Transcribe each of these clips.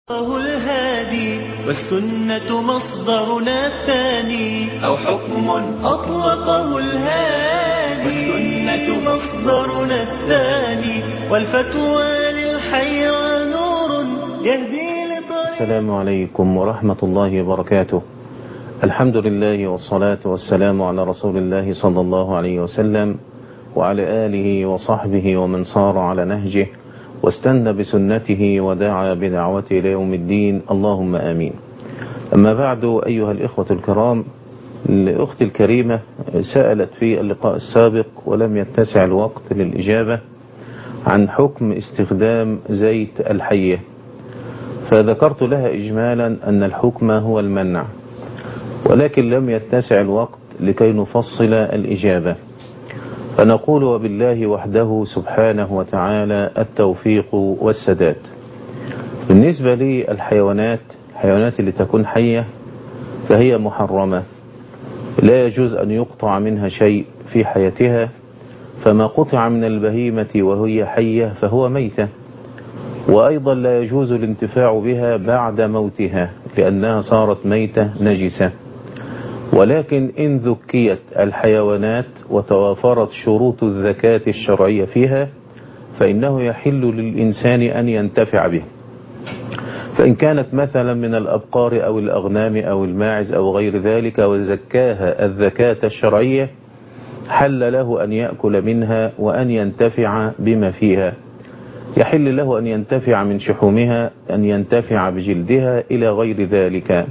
الله الهادي والسنة مصدرنا الثاني أو حكم أطلقه الهادي والسنة مصدرنا الثاني والفتوى للحيرى نور يهدي لطريق. السلام عليكم ورحمة الله وبركاته. الحمد لله والصلاة والسلام على رسول الله صلى الله عليه وسلم وعلى آله وصحبه ومن صار على نهجه واستنى بسنته ودعا بدعوته إلى يوم الدين، اللهم آمين. أما بعد، أيها الإخوة الكرام، الأخت الكريمة سألت في اللقاء السابق ولم يتسع الوقت للإجابة عن حكم استخدام زيت الحية، فذكرت لها إجمالا أن الحكم هو المنع، ولكن لم يتسع الوقت لكي نفصل الإجابة، فنقول وبالله وحده سبحانه وتعالى التوفيق والسداد. بالنسبة للحيوانات، الحيوانات اللي تكون حية فهي محرمة، لا يجوز أن يقطع منها شيء في حياتها، فما قطع من البهيمة وهي حية فهو ميتة، وأيضا لا يجوز الانتفاع بها بعد موتها لأنها صارت ميتة نجسة. ولكن إن ذكيت الحيوانات وتوافرت شروط الزكاة الشرعية فيها فإنه يحل للإنسان أن ينتفع به، فإن كانت مثلا من الأبقار أو الأغنام أو الماعز أو غير ذلك وزكاها الزكاة الشرعية حل له أن يأكل منها وأن ينتفع بما فيها، يحل له أن ينتفع من شحومها، أن ينتفع بجلدها إلى غير ذلك.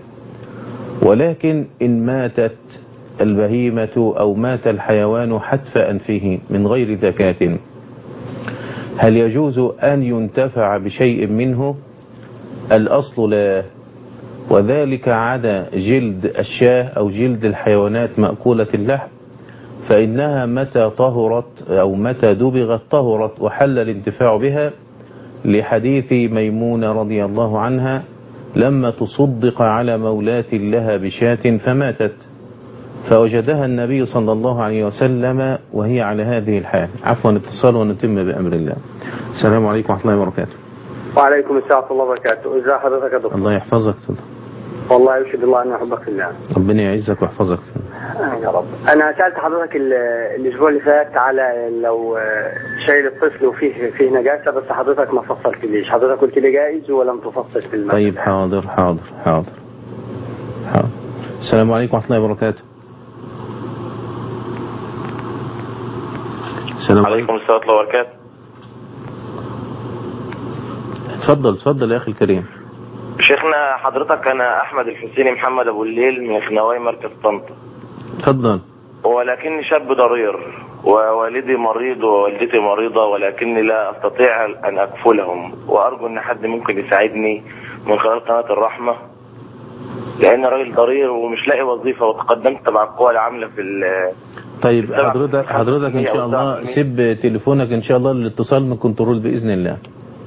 ولكن إن ماتت البهيمة أو مات الحيوان حتف أنفه من غير زكاة، هل يجوز أن ينتفع بشيء منه؟ الأصل لا، وذلك عدا جلد الشاه أو جلد الحيوانات مأكولة اللحم، فإنها متى طهرت أو متى دبغت طهرت وحل الانتفاع بها، لحديث ميمونة رضي الله عنها لما تصدق على مولاة لها بشاة فماتت، فوجدها النبي صلى الله عليه وسلم وهي على هذه الحال. عفوا، اتصال ونتم بأمر الله. السلام عليكم ورحمة الله وبركاته. وعليكم السلام ورحمة الله وبركاته. ازي حضرتك يا دكتور؟ الله يحفظك. والله يشهد الله أن أحبك في الله. ربنا يعزك ويحفظك يا رب. أنا سألت حضرتك الأسبوع اللي فات على لو شايل الطفل وفيه نجاسة، بس حضرتك ما فصلتليش، حضرتك قلت لي جائز ولم تفصل في المسألة. طيب، حاضر. السلام عليكم ورحمة الله وبركاته. السلام عليكم السلام ورحمة الله وبركاته. اتفضل يا أخي الكريم. شيخنا حضرتك أنا أحمد الحسيني محمد أبو الليل من خنواي مركز طنطا. اتفضل. ولكني شاب ضرير ووالدي مريض ووالدتي مريضة، ولكني لا أستطيع أن أكفلهم، وأرجو أن حد ممكن يساعدني من خلال قناة الرحمة، لأن راجل ضرير ومش لاقي وظيفة، وتقدمت تبع القوى العاملة في طيب، حضرتك إن شاء الله سيب تليفونك إن شاء الله للاتصال من كنترول بإذن الله.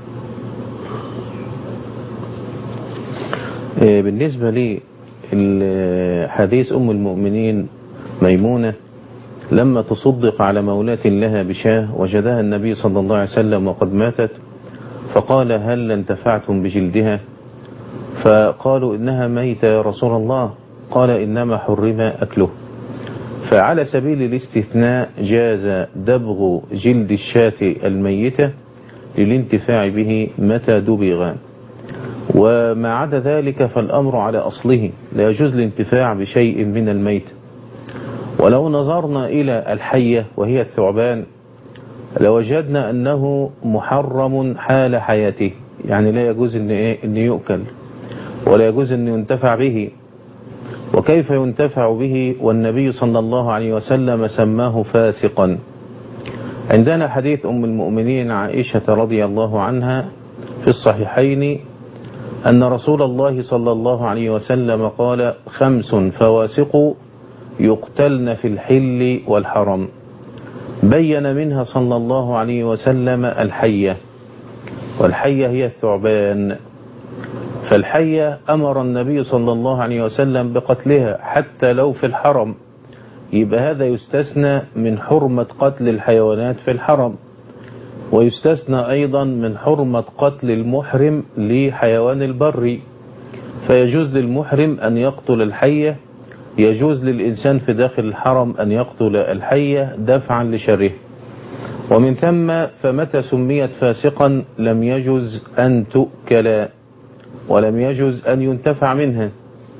بالنسبة لي حديث أم المؤمنين ميمونة لما تصدق على مولاة لها بشاه وجدها النبي صلى الله عليه وسلم وقد ماتت، فقال هل انتفعتم بجلدها؟ فقالوا إنها ميتة يا رسول الله، قال إنما حرم أكله. فعلى سبيل الاستثناء جاز دبغ جلد الشاة الميتة للانتفاع به متى دبغ، وما عدا ذلك فالأمر على أصله، لا يجوز الانتفاع بشيء من الميت. ولو نظرنا إلى الحية وهي الثعبان لوجدنا أنه محرم حال حياته، يعني لا يجوز أن يؤكل ولا يجوز أن ينتفع به. وكيف ينتفع به والنبي صلى الله عليه وسلم سماه فاسقا؟ عندنا حديث أم المؤمنين عائشة رضي الله عنها في الصحيحين أن رسول الله صلى الله عليه وسلم قال 5 فواسق يقتلن في الحل والحرم، بين منها صلى الله عليه وسلم الحية، والحية هي الثعبان. فالحية أمر النبي صلى الله عليه وسلم بقتلها حتى لو في الحرم، يبقى هذا يستثنى من حرمة قتل الحيوانات في الحرم. ويستثنى أيضا من حرمة قتل المحرم لحيوان البر، فيجوز للمحرم أن يقتل الحية، يجوز للإنسان في داخل الحرم أن يقتل الحية دفعا لشره. ومن ثم فمتى سميت فاسقا لم يجوز أن تؤكل ولم يجوز أن ينتفع منها.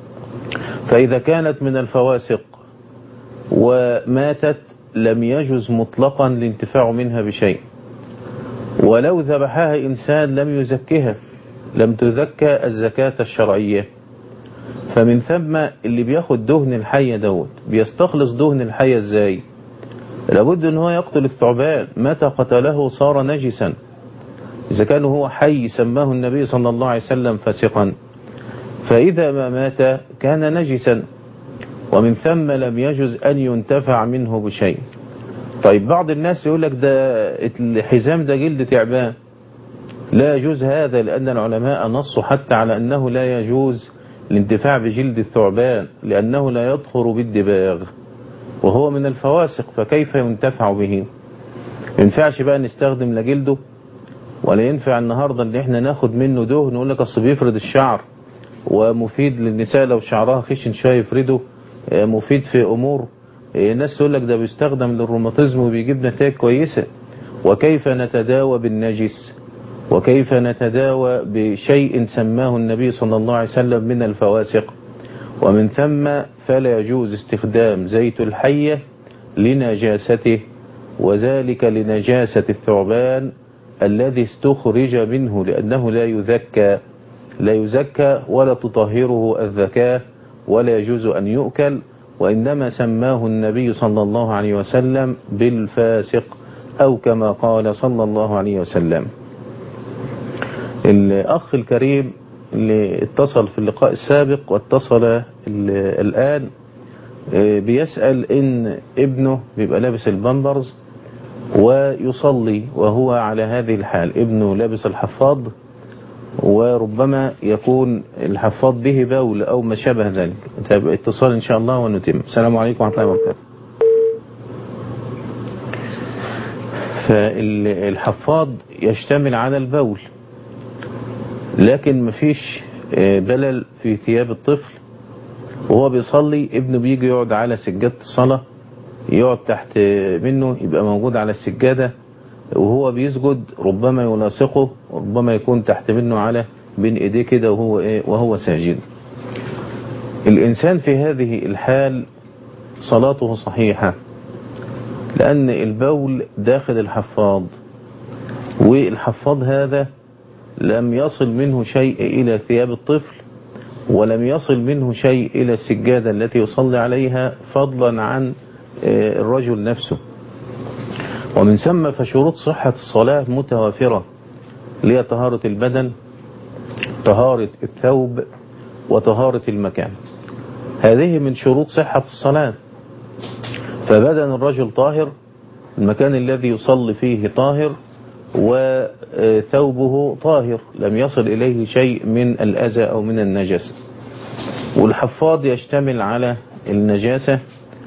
فإذا كانت من الفواسق وماتت لم يجوز مطلقا الانتفاع منها بشيء، ولو ذبحها إنسان لم يزكها، لم تزكى الزكاة الشرعية. فمن ثم اللي بياخد دهن الحية دوت بيستخلص دهن الحية ازاي؟ لابد ان هو يقتل الثعبان، متى قتله صار نجسا. إذا كان هو حي سماه النبي صلى الله عليه وسلم فاسقا، فإذا ما مات كان نجسا، ومن ثم لم يجوز أن ينتفع منه بشيء. طيب بعض الناس يقول لك ده الحزام ده جلد تعبان، لا يجوز هذا، لأن العلماء نصوا حتى على أنه لا يجوز الانتفاع بجلد الثعبان لأنه لا يطهر بالدباغ وهو من الفواسق، فكيف ينتفع به؟ ينفعش بقى نستخدم لا جلده، ولا ينفع النهاردة اللي احنا ناخد منه دهن نقول لك اصل بيفرد الشعر ومفيد للنساء لو شعرها خشن شويه يفرده، مفيد في امور. ناس تقول لك ده بيستخدم للروماتيزم وبيجيب نتائج كويسة. وكيف نتداوى بالنجس؟ وكيف نتداوى بشيء سماه النبي صلى الله عليه وسلم من الفواسق؟ ومن ثم فلا يجوز استخدام زيت الحية لنجاسته، وذلك لنجاسة الثعبان الذي استخرج منه، لأنه لا يزكى ولا تطهره الزكاة ولا يجوز أن يؤكل، وإنما سماه النبي صلى الله عليه وسلم بالفاسق، أو كما قال صلى الله عليه وسلم. الأخ الكريم اللي اتصل في اللقاء السابق واتصل الآن بيسأل إن ابنه بيبقى لابس البامبرز ويصلي وهو على هذه الحال، ابنه لابس الحفاض وربما يكون الحفاض به بول أو ما شابه ذلك. اتصال إن شاء الله ونتم. السلام عليكم ورحمة الله وبركاته. فالحفاض يشتمل على البول، لكن مفيش بلل في ثياب الطفل وهو بيصلي. ابنه بيجي يقعد على سجادة الصلاة، يقعد تحت منه، يبقى موجود على السجادة، وهو بيسجد ربما يلاصقه، وربما يكون تحت منه على بين ايديه كده وهو ساجد. الإنسان في هذه الحال صلاته صحيحة، لأن البول داخل الحفاض، والحفاض هذا لم يصل منه شيء إلى ثياب الطفل، ولم يصل منه شيء إلى السجادة التي يصلي عليها، فضلا عن الرجل نفسه. ومن ثم فشروط صحة الصلاة متوافرة، لها طهارة البدن، طهارة الثوب، وطهارة المكان. هذه من شروط صحة الصلاة. فبدن الرجل طاهر، المكان الذي يصلي فيه طاهر، وثوبه طاهر لم يصل إليه شيء من الأذى أو من النجاسة. والحفاض يشتمل على النجاسة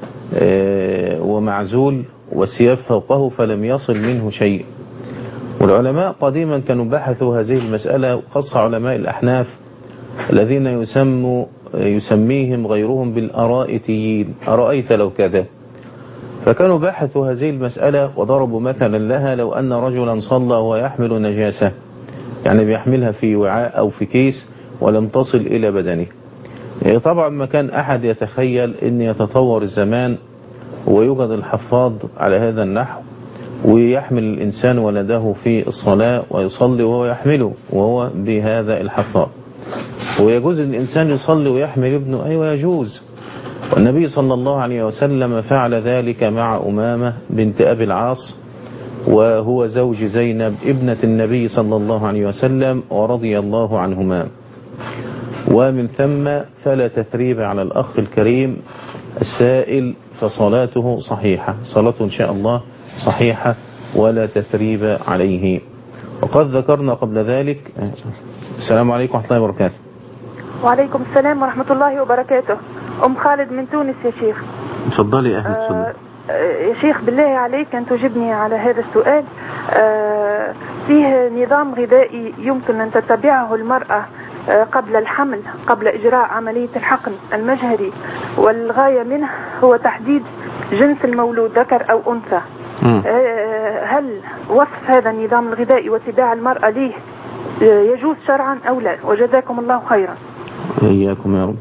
ومعزول، والثياب فوقه فلم يصل منه شيء. والعلماء قديما كانوا بحثوا هذه المسألة، وخاصة علماء الأحناف الذين يسميهم غيرهم بالأرائتيين، أرأيت لو كذا. فكانوا بحثوا هذه المسألة وضربوا مثلا لها: لو أن رجلا صلى وهو يحمل نجاسة، يعني بيحملها في وعاء أو في كيس ولم تصل إلى بدنه. طبعا ما كان أحد يتخيل أن يتطور الزمان ويوجد الحفاض على هذا النحو، ويحمل الإنسان ولده في الصلاة ويصلي وهو يحمله وهو بهذا الحفاض. ويجوز الإنسان يصلي ويحمل ابنه، أيوة يجوز. والنبي صلى الله عليه وسلم فعل ذلك مع أمامة بنت أبي العاص، وهو زوج زينب ابنة النبي صلى الله عليه وسلم، ورضي الله عنهما. ومن ثم فلا تثريب على الأخ الكريم السائل، فصلاته صحيحة، صلاته إن شاء الله صحيحة ولا تثريب عليه. وقد ذكرنا قبل ذلك. السلام عليكم ورحمة الله وبركاته. وعليكم السلام ورحمة الله وبركاته. أم خالد من تونس يا شيخ. تفضلي يا أهلا. يا شيخ بالله عليك أن تجبني على هذا السؤال. فيه نظام غذائي يمكن أن تتبعه المرأة قبل الحمل، قبل إجراء عملية الحقن المجهري، والغاية منه هو تحديد جنس المولود ذكر أو أنثى. هل وصف هذا النظام الغذائي واتباع المرأة ليه يجوز شرعا أو لا؟ وجزاكم الله خيرا. إياكم يا رب.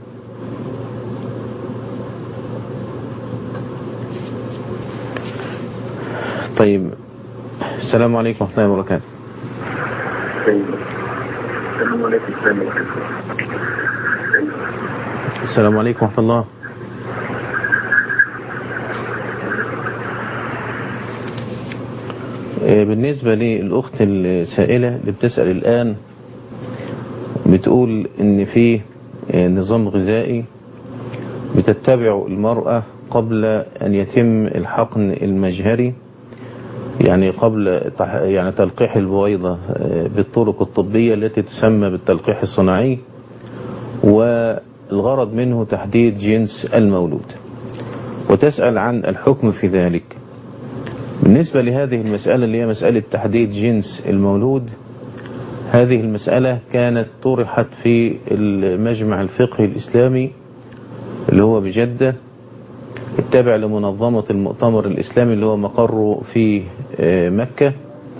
طيب، السلام عليكم ورحمة الله وبركاته. السلام عليكم ورحمة الله وبركاته. السلام عليكم ورحمة الله. بالنسبة للأخت السائلة اللي بتسأل الآن، بتقول إن في نظام غذائي بتتبعه المرأة قبل أن يتم الحقن المجهري، يعني قبل تلقيح البويضة بالطرق الطبية التي تسمى بالتلقيح الصناعي، والغرض منه تحديد جنس المولود، وتسأل عن الحكم في ذلك. بالنسبة لهذه المسألة اللي هي مسألة تحديد جنس المولود، هذه المسألة كانت طرحت في المجمع الفقهي الإسلامي اللي هو بجدة، التابع لمنظمة المؤتمر الإسلامي اللي هو مقره في مكة،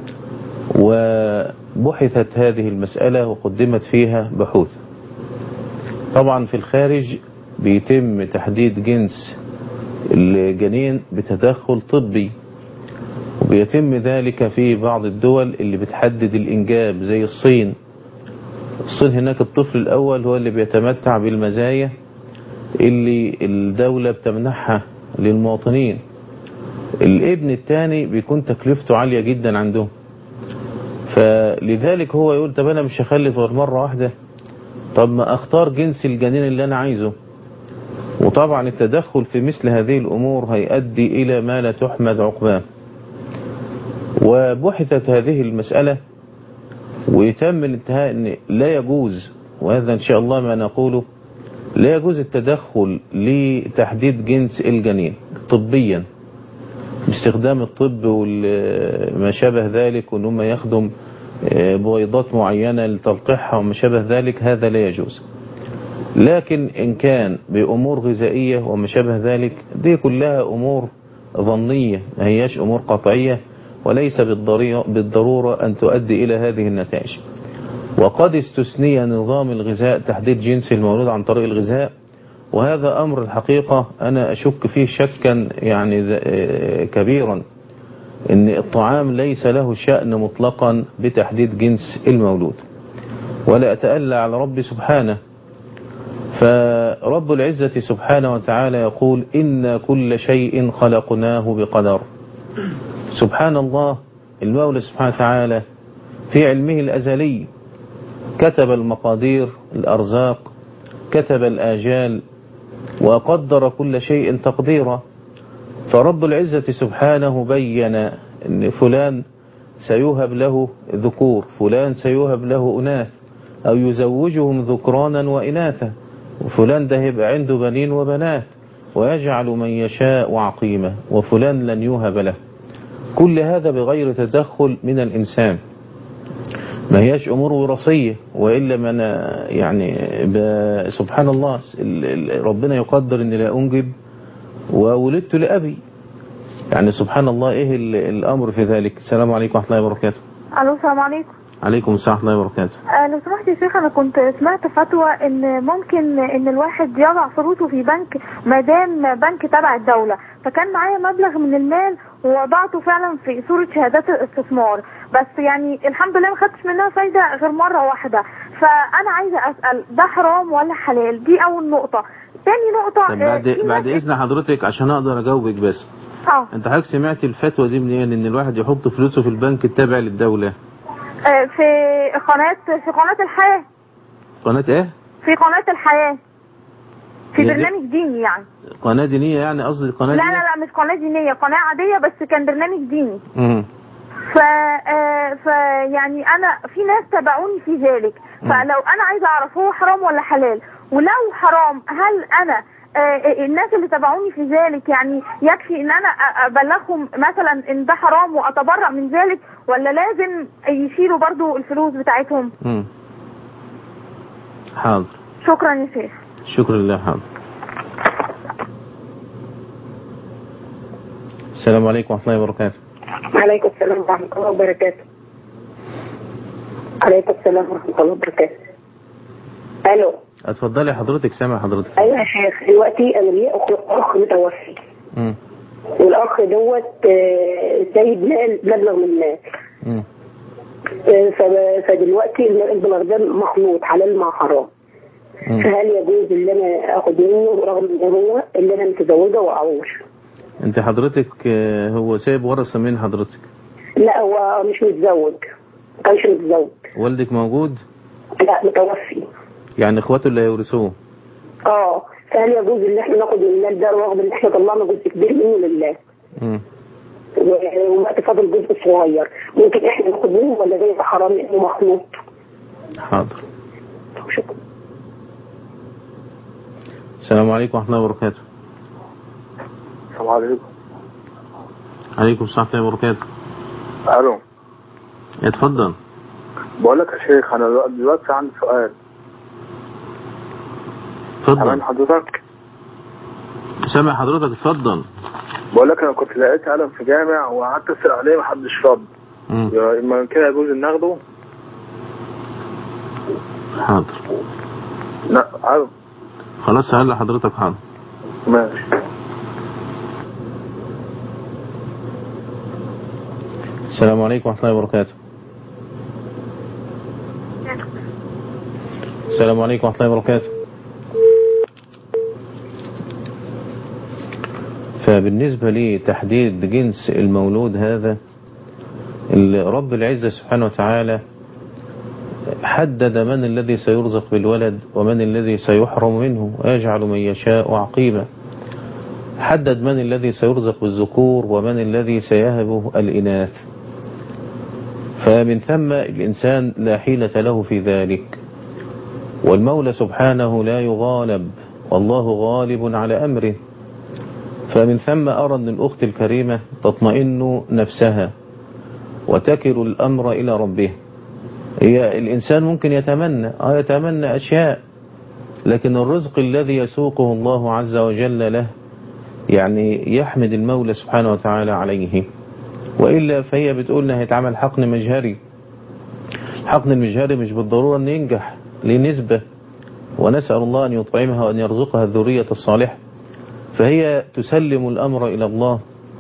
وبحثت هذه المسألة وقدمت فيها بحوث. طبعا في الخارج بيتم تحديد جنس الجنين بتدخل طبي، وبيتم ذلك في بعض الدول اللي بتحدد الإنجاب زي الصين. هناك الطفل الأول هو اللي بيتمتع بالمزايا اللي الدولة بتمنحها للمواطنين. الابن الثاني بيكون تكلفته عالية جدا عندهم، فلذلك هو يقول طب أنا مش هخلف غير مرة واحدة، طب ما أختار جنس الجنين اللي أنا عايزه. وطبعا التدخل في مثل هذه الأمور هيؤدي إلى ما لا تحمد عقباه. وبحثت هذه المسألة ويتم الانتهاء أن لا يجوز، وهذا إن شاء الله ما نقوله، لا يجوز التدخل لتحديد جنس الجنين طبيا باستخدام الطب وما شابه ذلك، وأن هم يخدم بويضات معينة لتلقيحها وما شابه ذلك، هذا لا يجوز. لكن إن كان بأمور غذائية وما شابه ذلك، دي كلها أمور ظنية، ما هياش أمور قطعية، وليس بالضرورة أن تؤدي إلى هذه النتائج. وقد استثني نظام الغذاء تحديد جنس المولود عن طريق الغذاء، وهذا أمر الحقيقة أنا أشك فيه شكا يعني كبيرا، إن الطعام ليس له شأن مطلقا بتحديد جنس المولود، ولا أتألى على ربي سبحانه. فرب العزة سبحانه وتعالى يقول إن كل شيء خلقناه بقدر. سبحان الله، المولى سبحانه وتعالى في علمه الأزلي كتب المقادير، الأرزاق، كتب الآجال، وقدر كل شيء تقديرا. فرب العزة سبحانه بين أن فلان سيوهب له ذكور، فلان سيوهب له أناث، أو يزوجهم ذكرانا وإناثا، وفلان ده يبقى عنده بنين وبنات، ويجعل من يشاء عقيمة، وفلان لن يوهب له. كل هذا بغير تدخل من الإنسان، ما هياش أمور وراثية، وإلا من يعني سبحان الله، ربنا يقدر أني لا أنجب وولدت لأبي، يعني سبحان الله، إيه الأمر في ذلك. السلام عليكم ورحمة الله وبركاته. ألو، السلام عليكم. عليكم السلام ورحمة الله وبركاته. لو سمحت يا شيخ، أنا كنت سمعت فتوى إن ممكن إن الواحد يضع فلوسه في بنك ما دام بنك تبع الدولة، فكان معايا مبلغ من المال ووضعته فعلا في صورة شهادات الاستثمار، بس يعني الحمد لله ما خدتش منها فايدة غير مرة واحدة. فأنا عايزة أسأل ده حرام ولا حلال؟ دي أول نقطة. تاني نقطة، طب بعد إذن حضرتك عشان أقدر أجاوبك، بس أنت حضرتك سمعت الفتوى دي منين إن الواحد يحط فلوسه في البنك التابع للدولة؟ في قناة الحياة. قناة ايه؟ في قناة الحياة، في برنامج ديني يعني. قناة دينية يعني؟ قصدي قناة لا لا لا، مش قناة دينية، قناة عادية بس كان برنامج ديني. يعني أنا في ناس تابعوني في ذلك، فلو أنا عايزة أعرف هو حرام ولا حلال، ولو حرام هل أنا الناس اللي تبعوني في ذلك يعني يكفي ان انا ابلغهم مثلا ان ده حرام واتبرأ من ذلك، ولا لازم يشيلوا برضو الفلوس بتاعتهم؟ حاضر. شكرا يا شيخ. شكرا لله. حاضر. السلام عليكم ورحمة الله وبركاته. عليكم السلام ورحمة الله وبركاته. عليكم السلام ورحمة الله وبركاته. الو. اتفضلي حضرتك، سامع حضرتك. ايوه يا شيخ، دلوقتي انا ليا اخ متوفي. والاخ دوت سايب مبلغ من المال. فدلوقتي المبلغ ده مخلوط حلال مع حرام. فهل يجوز ان انا اخد منه رغم ان هو اللي انا متزوجه واعوش؟ انت حضرتك هو سايب ورثه من حضرتك؟ لا هو مش متزوج، ما كانش متزوج. والدك موجود؟ لا متوفي. يعني اخواته اللي هيورثوه؟ فهل يجوز ان احنا ناخد من المال ده رغم ان احنا طلعنا جزء كبير منه لله؟ ووقت فاضل جزء صغير، ممكن احنا ناخد منه ولا ده يبقى حرام لانه مخلوط؟ حاضر. شكرا. السلام عليكم ورحمة الله وبركاته. السلام عليكم. عليكم السلام ورحمة الله وبركاته. الو. اتفضل. بقول لك يا شيخ، انا دلوقتي عندي سؤال. اتفضل. سامع حضرتك؟ سامع حضرتك، اتفضل. بقول لك انا كنت لقيت قلم في جامع وقعدت اسال عليه محدش رد. اما كده يجوز ان ناخده؟ حاضر. لا عارف. خلاص سهل لحضرتك. حاضر. ماشي. السلام عليكم ورحمة الله وبركاته. السلام عليكم ورحمة الله وبركاته. فبالنسبة لتحديد جنس المولود هذا، رب العزة سبحانه وتعالى حدد من الذي سيرزق بالولد ومن الذي سيحرم منه، ويجعل من يشاء عقيما. حدد من الذي سيرزق بالذكور ومن الذي سيهبه الإناث. فمن ثم الإنسان لا حيلة له في ذلك، والمولى سبحانه لا يغالب، والله غالب على أمره. فمن ثم أرى أن الأخت الكريمة تطمئن نفسها وتكل الأمر إلى ربه. هي الإنسان ممكن يتمنى أشياء، لكن الرزق الذي يسوقه الله عز وجل له يعني يحمد المولى سبحانه وتعالى عليه، وإلا فهي بتقول إنها هيتعمل حقن مجهري. الحقن المجهري مش بالضرورة أن ينجح، لنسبة، ونسأل الله أن يطعمها وأن يرزقها الذرية الصالحة. فهي تسلم الأمر إلى الله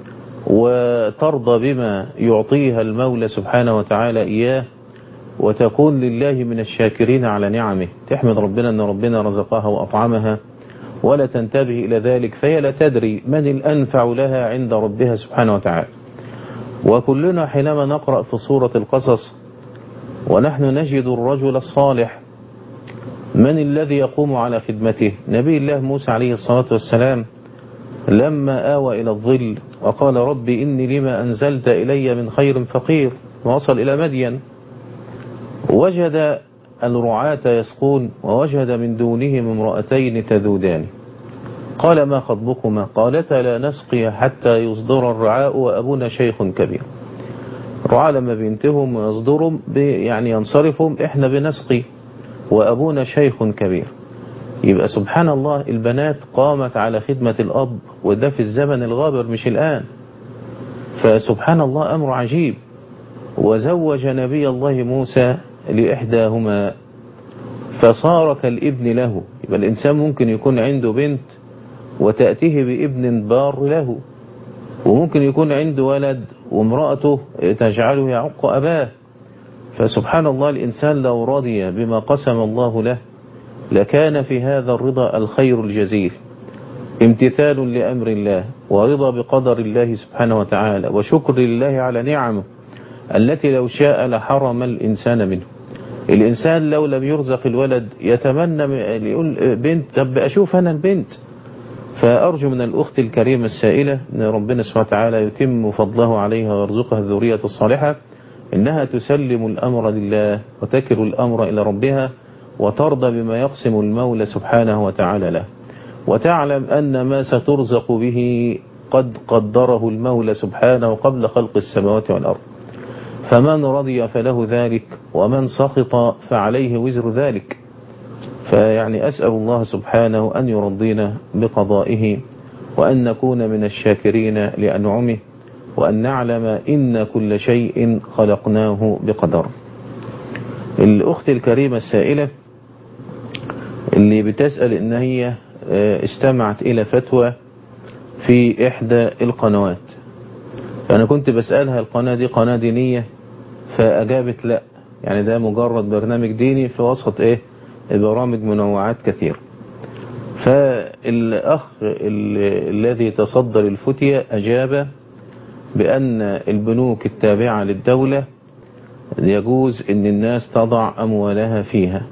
وترضى بما يعطيها المولى سبحانه وتعالى إياه، وتكون لله من الشاكرين على نعمه، تحمد ربنا أن ربنا رزقها وأطعمها، ولا تنتبه إلى ذلك، فهي لا تدري من الأنفع لها عند ربها سبحانه وتعالى. وكلنا حينما نقرأ في سورة القصص ونحن نجد الرجل الصالح، من الذي يقوم على خدمته؟ نبي الله موسى عليه الصلاة والسلام لما آوى إلى الظل وقال ربي إني لما أنزلت إلي من خير فقير، ووصل إلى مدين وجد الرعاة يسقون، ووجد من دونهم امرأتين تذودان. قال ما خطبكما؟ قالتا لا نسقي حتى يصدر الرعاء وأبونا شيخ كبير. الرعاة لما بينتهوا ويصدروا يعني ينصرفوا، احنا بنسقي وأبونا شيخ كبير. يبقى سبحان الله البنات قامت على خدمة الأب، وده في الزمن الغابر مش الآن. فسبحان الله أمر عجيب. وزوج نبي الله موسى لإحداهما فصار كالابن له. يبقى الإنسان ممكن يكون عنده بنت وتأتيه بابن بار له، وممكن يكون عنده ولد وامرأته تجعله يعق أباه. فسبحان الله الإنسان لو رضي بما قسم الله له لكان في هذا الرضا الخير الجزيل، امتثال لأمر الله ورضا بقدر الله سبحانه وتعالى وشكر لله على نعمه التي لو شاء لحرم الإنسان منه. الإنسان لو لم يرزق الولد يتمنى يقول بنت، طب أشوف أنا البنت. فأرجو من الأخت الكريمة السائلة أن ربنا سبحانه وتعالى يتم فضله عليها ويرزقها الذرية الصالحة، إنها تسلم الأمر لله وتكل الأمر إلى ربها وترضى بما يقسم المولى سبحانه وتعالى له. وتعلم أن ما سترزق به قد قدره المولى سبحانه قبل خلق السماوات والأرض، فمن رضي فله ذلك ومن سخط فعليه وزر ذلك. فيعني أسأل الله سبحانه أن يرضينا بقضائه، وأن نكون من الشاكرين لأنعمه، وأن نعلم إن كل شيء خلقناه بقدر. الأخت الكريمة السائلة اللي بتسأل إن هي استمعت إلى فتوى في إحدى القنوات، فأنا كنت بسألها القناة دي قناة دينية، فأجابت لا، يعني ده مجرد برنامج ديني في وسط برامج منوعات كثير. فالأخ الذي تصدر الفتية أجاب بأن البنوك التابعة للدولة يجوز أن الناس تضع أموالها فيها،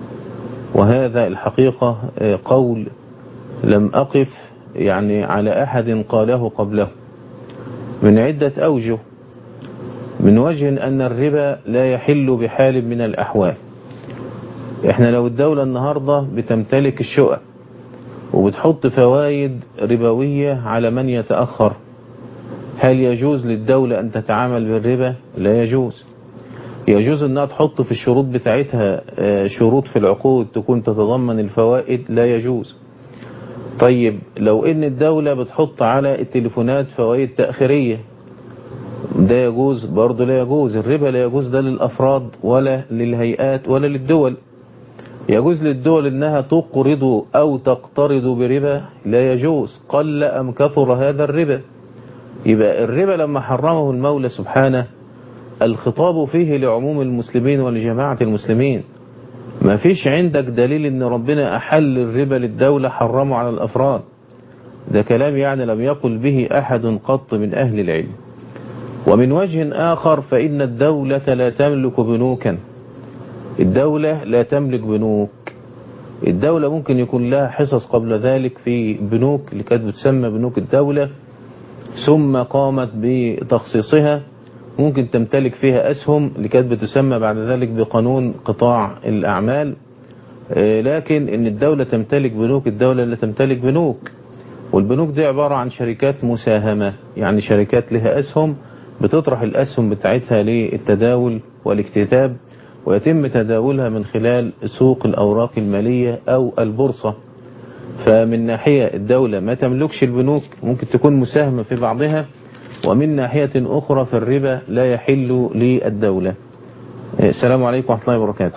وهذا الحقيقة قول لم أقف يعني على أحد قاله قبله من عدة أوجه. من وجه أن الربا لا يحل بحال من الأحوال. احنا لو الدولة النهاردة بتمتلك الشقق وبتحط فوائد ربوية على من يتأخر، هل يجوز للدولة أن تتعامل بالربا؟ لا يجوز. يجوز أنها تحط في الشروط بتاعتها شروط في العقود تكون تتضمن الفوائد؟ لا يجوز. طيب لو ان الدولة بتحط على التليفونات فوائد تأخيرية، ده يجوز؟ برضه لا يجوز. الربا لا يجوز ده للأفراد ولا للهيئات ولا للدول. يجوز للدول انها تقرض او تقترض بربا؟ لا يجوز. قل ام كثر هذا الربا. يبقى الربا لما حرمه المولى سبحانه الخطاب فيه لعموم المسلمين ولجماعة المسلمين. ما فيش عندك دليل ان ربنا احل الربا للدولة حرمه على الافراد. ده كلام يعني لم يقل به احد قط من اهل العلم. ومن وجه اخر فان الدولة لا تملك بنوكا. الدولة لا تملك بنوك. الدولة ممكن يكون لها حصص قبل ذلك في بنوك اللي كانت بتسمى بنوك الدولة، ثم قامت بتخصيصها، ممكن تمتلك فيها أسهم اللي كانت بتسمى بعد ذلك بقانون قطاع الأعمال. لكن إن الدولة تمتلك بنوك، الدولة لا تمتلك بنوك. والبنوك دي عبارة عن شركات مساهمة، يعني شركات لها أسهم بتطرح الأسهم بتاعتها للتداول والاكتتاب، ويتم تداولها من خلال سوق الأوراق المالية أو البورصة. فمن ناحية الدولة ما تملكش البنوك، ممكن تكون مساهمة في بعضها، ومن ناحية أخرى في الربا لا يحل للدولة. السلام عليكم ورحمة الله وبركاته.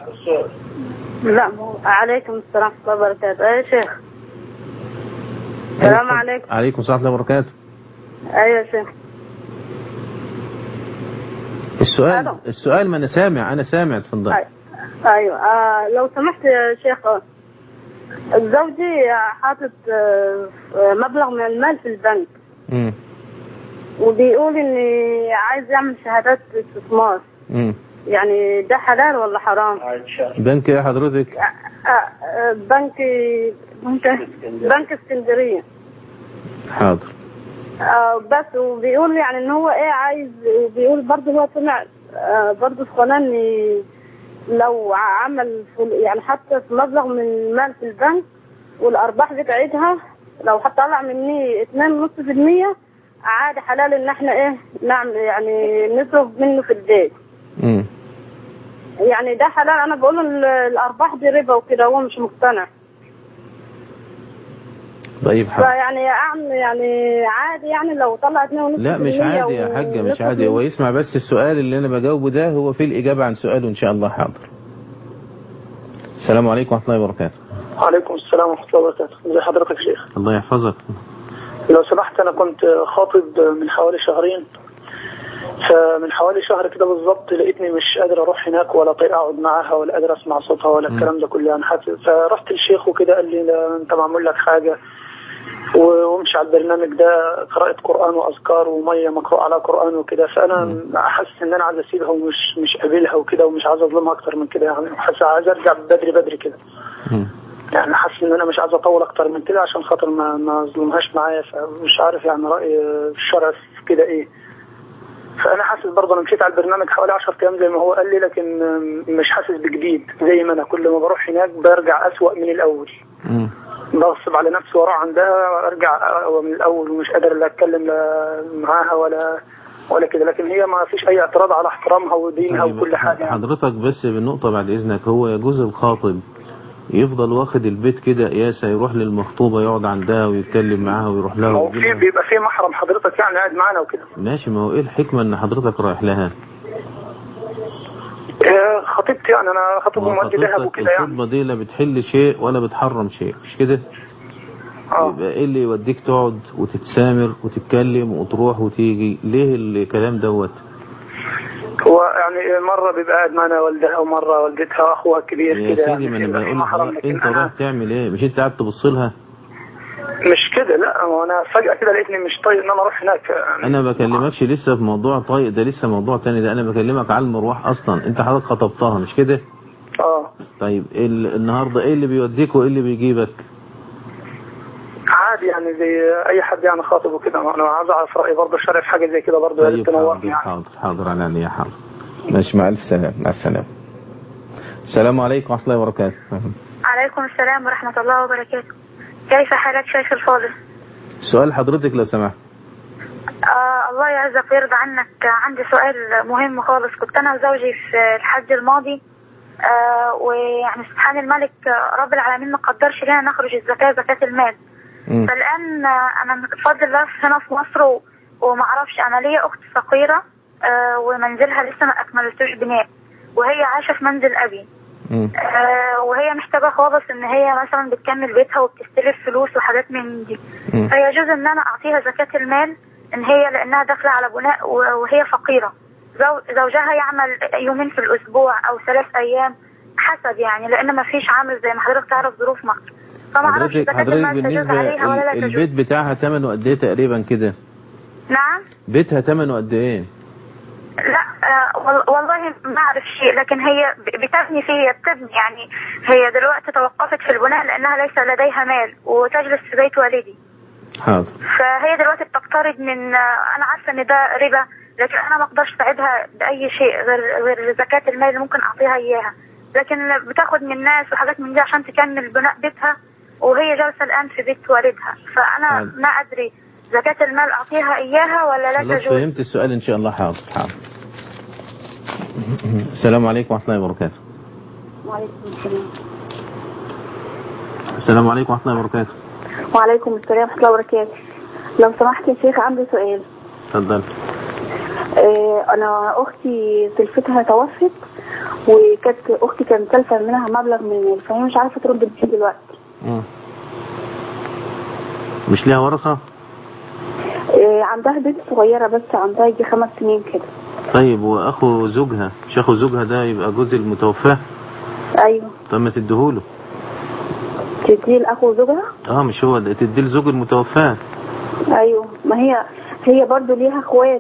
لا عليكم السلام ورحمة الله وبركاته. يا شيخ السلام عليكم. عليكم السلام ورحمة الله وبركاته. أيوة يا شيخ. السؤال ما أنا سامع اتفضل. أيوة لو سمحت يا شيخ، زوجي حاطط مبلغ من المال في البنك، وبيقول إني عايز يعمل شهادات استثمار، يعني ده حلال ولا حرام؟ بنك ايه حضرتك؟ بنك اسكندرية. حاضر. بس وبيقول يعني ان هو عايز، وبيقول برضه هو سمع برضه في قناة ان لو عمل يعني حتى في مبلغ من المال في البنك والارباح بتاعتها لو حتى طلع مني 2.5% عادي حلال ان احنا نعمل يعني نصرف منه في البيت. يعني ده حلال. انا بقول الارباح دي ربا وكده، هو مش مقتنع. طيب فيعني اعمل يعني عادي يعني لو طلع 2.5%؟ لا مش عادي يا حاجة، مش عادي. هو يسمع بس السؤال اللي انا بجاوبه ده هو فيه الإجابة عن سؤاله ان شاء الله. حاضر. السلام عليكم ورحمة الله وبركاته. وعليكم السلام ورحمة الله وبركاته. ازي حضرتك يا شيخ؟ الله يحفظك. لو سمحت، انا كنت خاطب من حوالي شهرين، فمن حوالي شهر كده بالظبط لقيتني مش قادر اروح هناك ولا طايق اقعد معاها ولا قادر اسمع صوتها ولا الكلام ده كله يعني. فرحت للشيخ وكده قال لي لا انت معمول لك حاجه وامشي على البرنامج ده، قراءة قرآن وأذكار ومية مقروء على قرآن وكده. فأنا حاسس إن أنا عايز أسيبها ومش قابلها وكده، ومش عايز أظلمها أكتر من كده يعني. حاسس عايز أرجع بدري كده يعني. حاسس إن أنا مش عايز أطول أكتر من كده عشان خاطر ما أظلمهاش معايا. فمش عارف يعني رأي الشرع في كده إيه. فانا حاسس برضه، انا مشيت على البرنامج حوالي 10 ايام زي ما هو قال لي، لكن مش حاسس بجديد. زي ما انا كل ما بروح هناك برجع اسوأ من الاول. بغصب على نفسي واروح عندها ارجع من الاول، ومش قادر لا اتكلم معاها ولا كده. لكن هي ما فيش اي اعتراض على احترامها ودينها وكل حاجه. حضرتك بس بالنقطه بعد اذنك، هو يجوز الخاطب يفضل واخد البيت كده قياسه، يروح للمخطوبه يقعد عندها ويتكلم معاها ويروح لها هو بيبقى في محرم حضرتك يعني قاعد معانا وكده؟ ماشي، ما هو ايه الحكمه ان حضرتك رايح لها؟ خطيبتي يعني، انا خطيب مودي دهب وكده يعني. الخطبه دي لا بتحل شيء ولا بتحرم شيء، مش كده؟ يبقى ايه اللي يوديك تقعد وتتسامر وتتكلم وتروح وتيجي؟ ليه الكلام دوت؟ هو يعني مرة بيبقى قاعد معنا والدها ومرة والدتها واخوها الكبير كده. يا سيدي، ما انا بقول لك انت رايح تعمل ايه؟ مش انت قاعد تبص لها؟ مش كده، لا، وانا فجأة كده لقيتني مش طايق ان انا اروح هناك يعني. انا ما بكلمكش لسه في موضوع طايق ده، لسه موضوع تاني ده. انا بكلمك على المروح اصلا. انت حضرتك خطبتها مش كده؟ طيب النهارده ايه اللي بيوديك وايه اللي بيجيبك؟ عادي يعني زي اي حد يعني خاطب وكده. انا عايز اعرف رايي برضه الشرعي في حاجه زي كده برضه. طيب حاضر على نية. حاضر ماشي، مع الف سلام. مع السلامه. السلام عليكم ورحمه الله وبركاته. عليكم السلام ورحمه الله وبركاته. كيف حالك شيخ الفاضل؟ سؤال حضرتك لو سمحت. الله يعزك ويرضى عنك. عندي سؤال مهم خالص. كنت انا وزوجي في الحج الماضي، ويعني سبحان الملك رب العالمين ما قدرش لنا نخرج زكاة المال. فالآن أنا بفضل الله هنا في مصر وما أعرفش. أنا ليا أخت فقيرة ومنزلها لسه ما أكملتوش بناء، وهي عايشة في منزل أبي. وهي محتاجة خالص إن هي مثلا بتكمل بيتها وبتستلف فلوس وحاجات من دي. فيجوز إن أنا أعطيها زكاة المال إن هي لأنها داخلة على بناء وهي فقيرة. زوجها يعمل يومين في الأسبوع أو 3 أيام حسب يعني، لأن ما فيش عامل زي ما حضرتك تعرف ظروف مصر. فما اعرفش زكاة المال تجوز عليها ولا لا تجوز. البيت بتاعها ثمنه قد ايه تقريبا كده؟ نعم، بيتها ثمنه قد ايه؟ لا والله ما اعرف شيء، لكن هي بتبني فيه. هي بتبني يعني، هي دلوقتي توقفت في البناء لانها ليس لديها مال وتجلس في بيت والدي. حاضر. فهي دلوقتي بتقترض من، انا عارفه ان ده ربا، لكن انا ما اقدرش اساعدها باي شيء غير زكاة المال اللي ممكن اعطيها اياها. لكن بتاخد من الناس وحاجات من دي عشان تكمل بناء بيتها، وهي جالسه الان في بيت والدها. فانا ما ادري زكاة المال اعطيها اياها ولا لا تجوز. خلاص فهمت السؤال ان شاء الله. حاضر. السلام عليكم ورحمه الله وبركاته. وعليكم السلام. السلام عليكم ورحمه الله وبركاته. وعليكم السلام ورحمه الله وبركاته. لو سمحت يا شيخ عندي سؤال. اتفضل. انا اختي سلفتها توفت، وكانت اختي كانت سالفه منها مبلغ من المال، فهي مش عارفه ترد بيه دلوقتي. مش ليها ورثه؟ عندها بنت صغيره بس عندها يجي 5 سنين كده. طيب واخو زوجها، مش اخو زوجها ده يبقى جوز المتوفاه؟ ايوه. طب ما تديهوله. تديه لاخو زوجها؟ مش هو ده، تديه لزوج المتوفاه. ايوه، ما هي برضو ليها اخوات.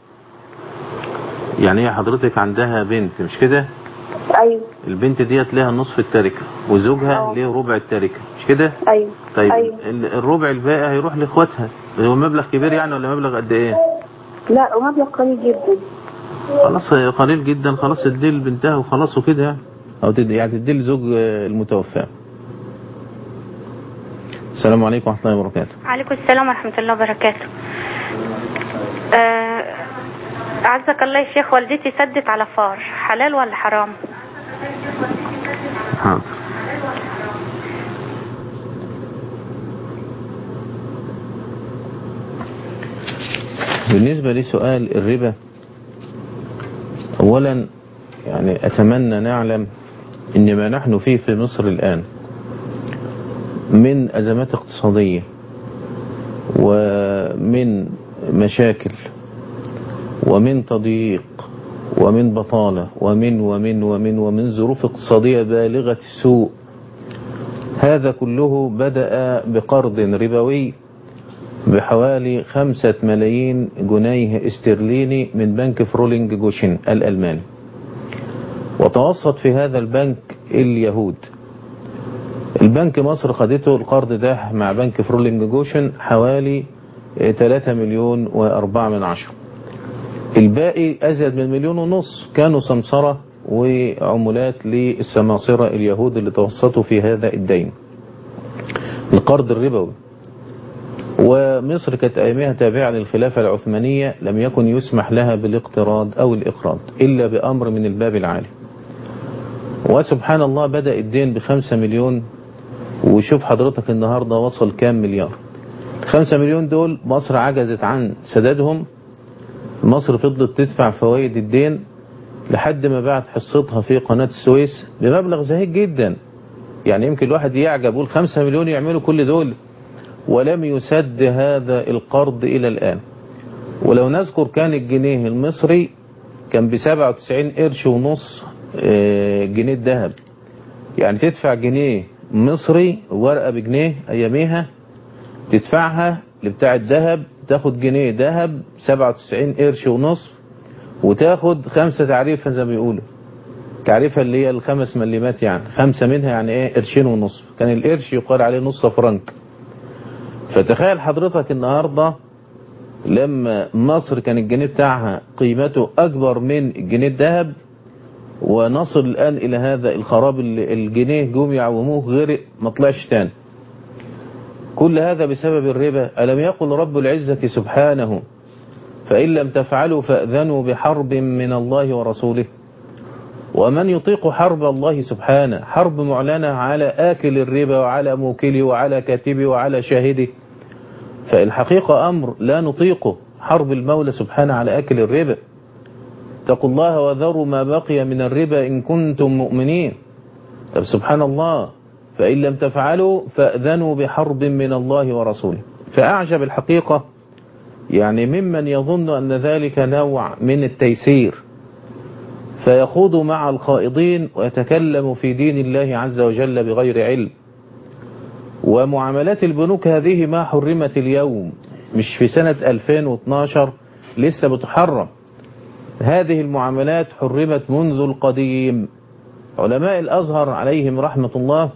يعني هي حضرتك عندها بنت مش كده؟ ايوه. البنت ديت ليها نصف التركه وزوجها ليه ربع التركه مش كده؟ ايوه. طيب أيوة. الربع الباقي هيروح لاخواتها. هو مبلغ كبير يعني ولا مبلغ قد ايه؟ لا مبلغ قليل جدا. خلاص قليل جدا، خلاص اديه لبنتها وخلاص وكده يعني، او يعني تديه لزوج المتوفى. السلام عليكم ورحمه الله وبركاته. وعليكم السلام ورحمه الله وبركاته. أعزك الله يا شيخ، والدتي سدت على فار، حلال ولا حرام؟ حاضر. بالنسبة لسؤال الربا، أولا يعني أتمنى نعلم إن ما نحن فيه في مصر الآن من أزمات اقتصادية ومن مشاكل ومن تضييق ومن بطالة ومن ظروف اقتصادية بالغة السوء. هذا كله بدأ بقرض ربوي بحوالي 5 ملايين جنيه استرليني من بنك فرولينج جوشن الألماني، وتوسط في هذا البنك اليهود. البنك مصر خدته القرض ده مع بنك فرولينج جوشن حوالي 3 مليون و4 من 10. الباقي أزيد من 1.5 مليون كانوا سمسرة وعمولات للسماسرة اليهود اللي توسطوا في هذا الدين، القرض الربوي. ومصر كانت أيامها تابعة للخلافة العثمانية، لم يكن يسمح لها بالاقتراض أو الإقراض إلا بأمر من الباب العالي. وسبحان الله بدأ الدين ب5 مليون، وشوف حضرتك النهاردة وصل كام مليار. 5 مليون دول مصر عجزت عن سدادهم. مصر فضلت تدفع فوائد الدين لحد ما باعت حصتها في قناة السويس بمبلغ زهيد جدا. يعني يمكن الواحد يعجب يقول 5 مليون يعملوا كل دول، ولم يسد هذا القرض إلى الآن. ولو نذكر كان الجنيه المصري كان ب97 قرش ونص جنيه الذهب. يعني تدفع جنيه مصري ورقة بجنيه أياميها، تدفعها لبتاع الذهب تاخد جنيه ذهب 97 قرش ونص، وتاخد 5 تعريفة زي ما بيقولوا، تعريفة اللي هي ال5 مليمات، يعني 5 منها يعني ايه 2.5 قرش. كان القرش يقال عليه نص فرنك. فتخيل حضرتك النهاردة لما مصر كان الجنيه بتاعها قيمته أكبر من الجنيه الذهب، ونصل الآن إلى هذا الخراب اللي الجنيه جم يعوموه غرق ما طلعش تاني. كل هذا بسبب الربا. ألم يقل رب العزة سبحانه فإن لم تفعلوا فأذنوا بحرب من الله ورسوله. ومن يطيق حرب الله سبحانه، حرب معلنة على آكل الربا وعلى موكله وعلى كاتبه وعلى شاهده. فالحقيقة أمر لا نطيقه، حرب المولى سبحانه على آكل الربا. اتقوا الله وذروا ما بقي من الربا إن كنتم مؤمنين. طب سبحان الله، فإن لم تفعلوا فأذنوا بحرب من الله ورسوله. فأعجب الحقيقة يعني ممن يظن أن ذلك نوع من التيسير، فيخوض مع الخائضين ويتكلم في دين الله عز وجل بغير علم. ومعاملات البنوك هذه ما حرمت اليوم، مش في سنة 2012 لسه بتحرم. هذه المعاملات حرمت منذ القديم. علماء الأزهر عليهم رحمة الله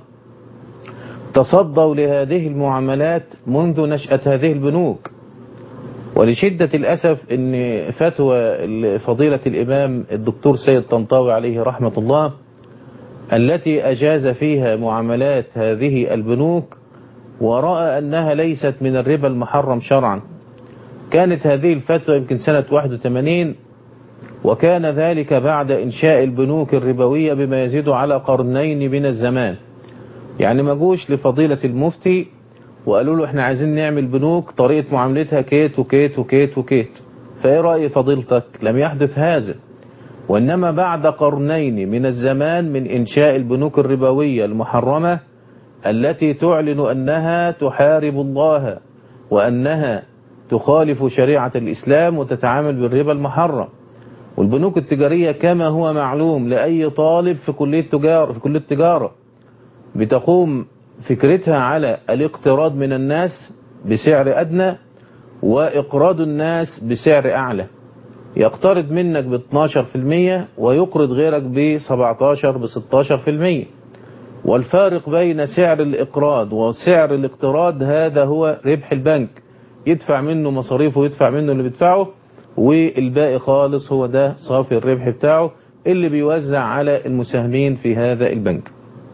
تصدوا لهذه المعاملات منذ نشأة هذه البنوك. ولشدة الأسف أن فتوى فضيلة الإمام الدكتور سيد طنطاوي عليه رحمة الله التي أجاز فيها معاملات هذه البنوك ورأى أنها ليست من الربا المحرم شرعا، كانت هذه الفتوى يمكن سنة 81، وكان ذلك بعد إنشاء البنوك الربوية بما يزيد على قرنين من الزمان. يعني ما جوش لفضيلة المفتي وقالوا له احنا عايزين نعمل بنوك طريقة معاملتها كيت وكيت وكيت وكيت، فايه رأي فضيلتك؟ لم يحدث هذا. وإنما بعد قرنين من الزمان من إنشاء البنوك الربوية المحرمة التي تعلن أنها تحارب الله وأنها تخالف شريعة الإسلام وتتعامل بالربا المحرم. والبنوك التجارية كما هو معلوم لأي طالب في كلية التجارة بتقوم فكرتها على الاقتراض من الناس بسعر أدنى وإقراض الناس بسعر أعلى. يقترض منك ب12% ويقرض غيرك ب17 ب16%. والفارق بين سعر الإقراض وسعر الاقتراض هذا هو ربح البنك، يدفع منه مصاريفه ويدفع منه اللي بيدفعه، والباقي خالص هو ده صافي الربح بتاعه اللي بيوزع على المساهمين في هذا البنك.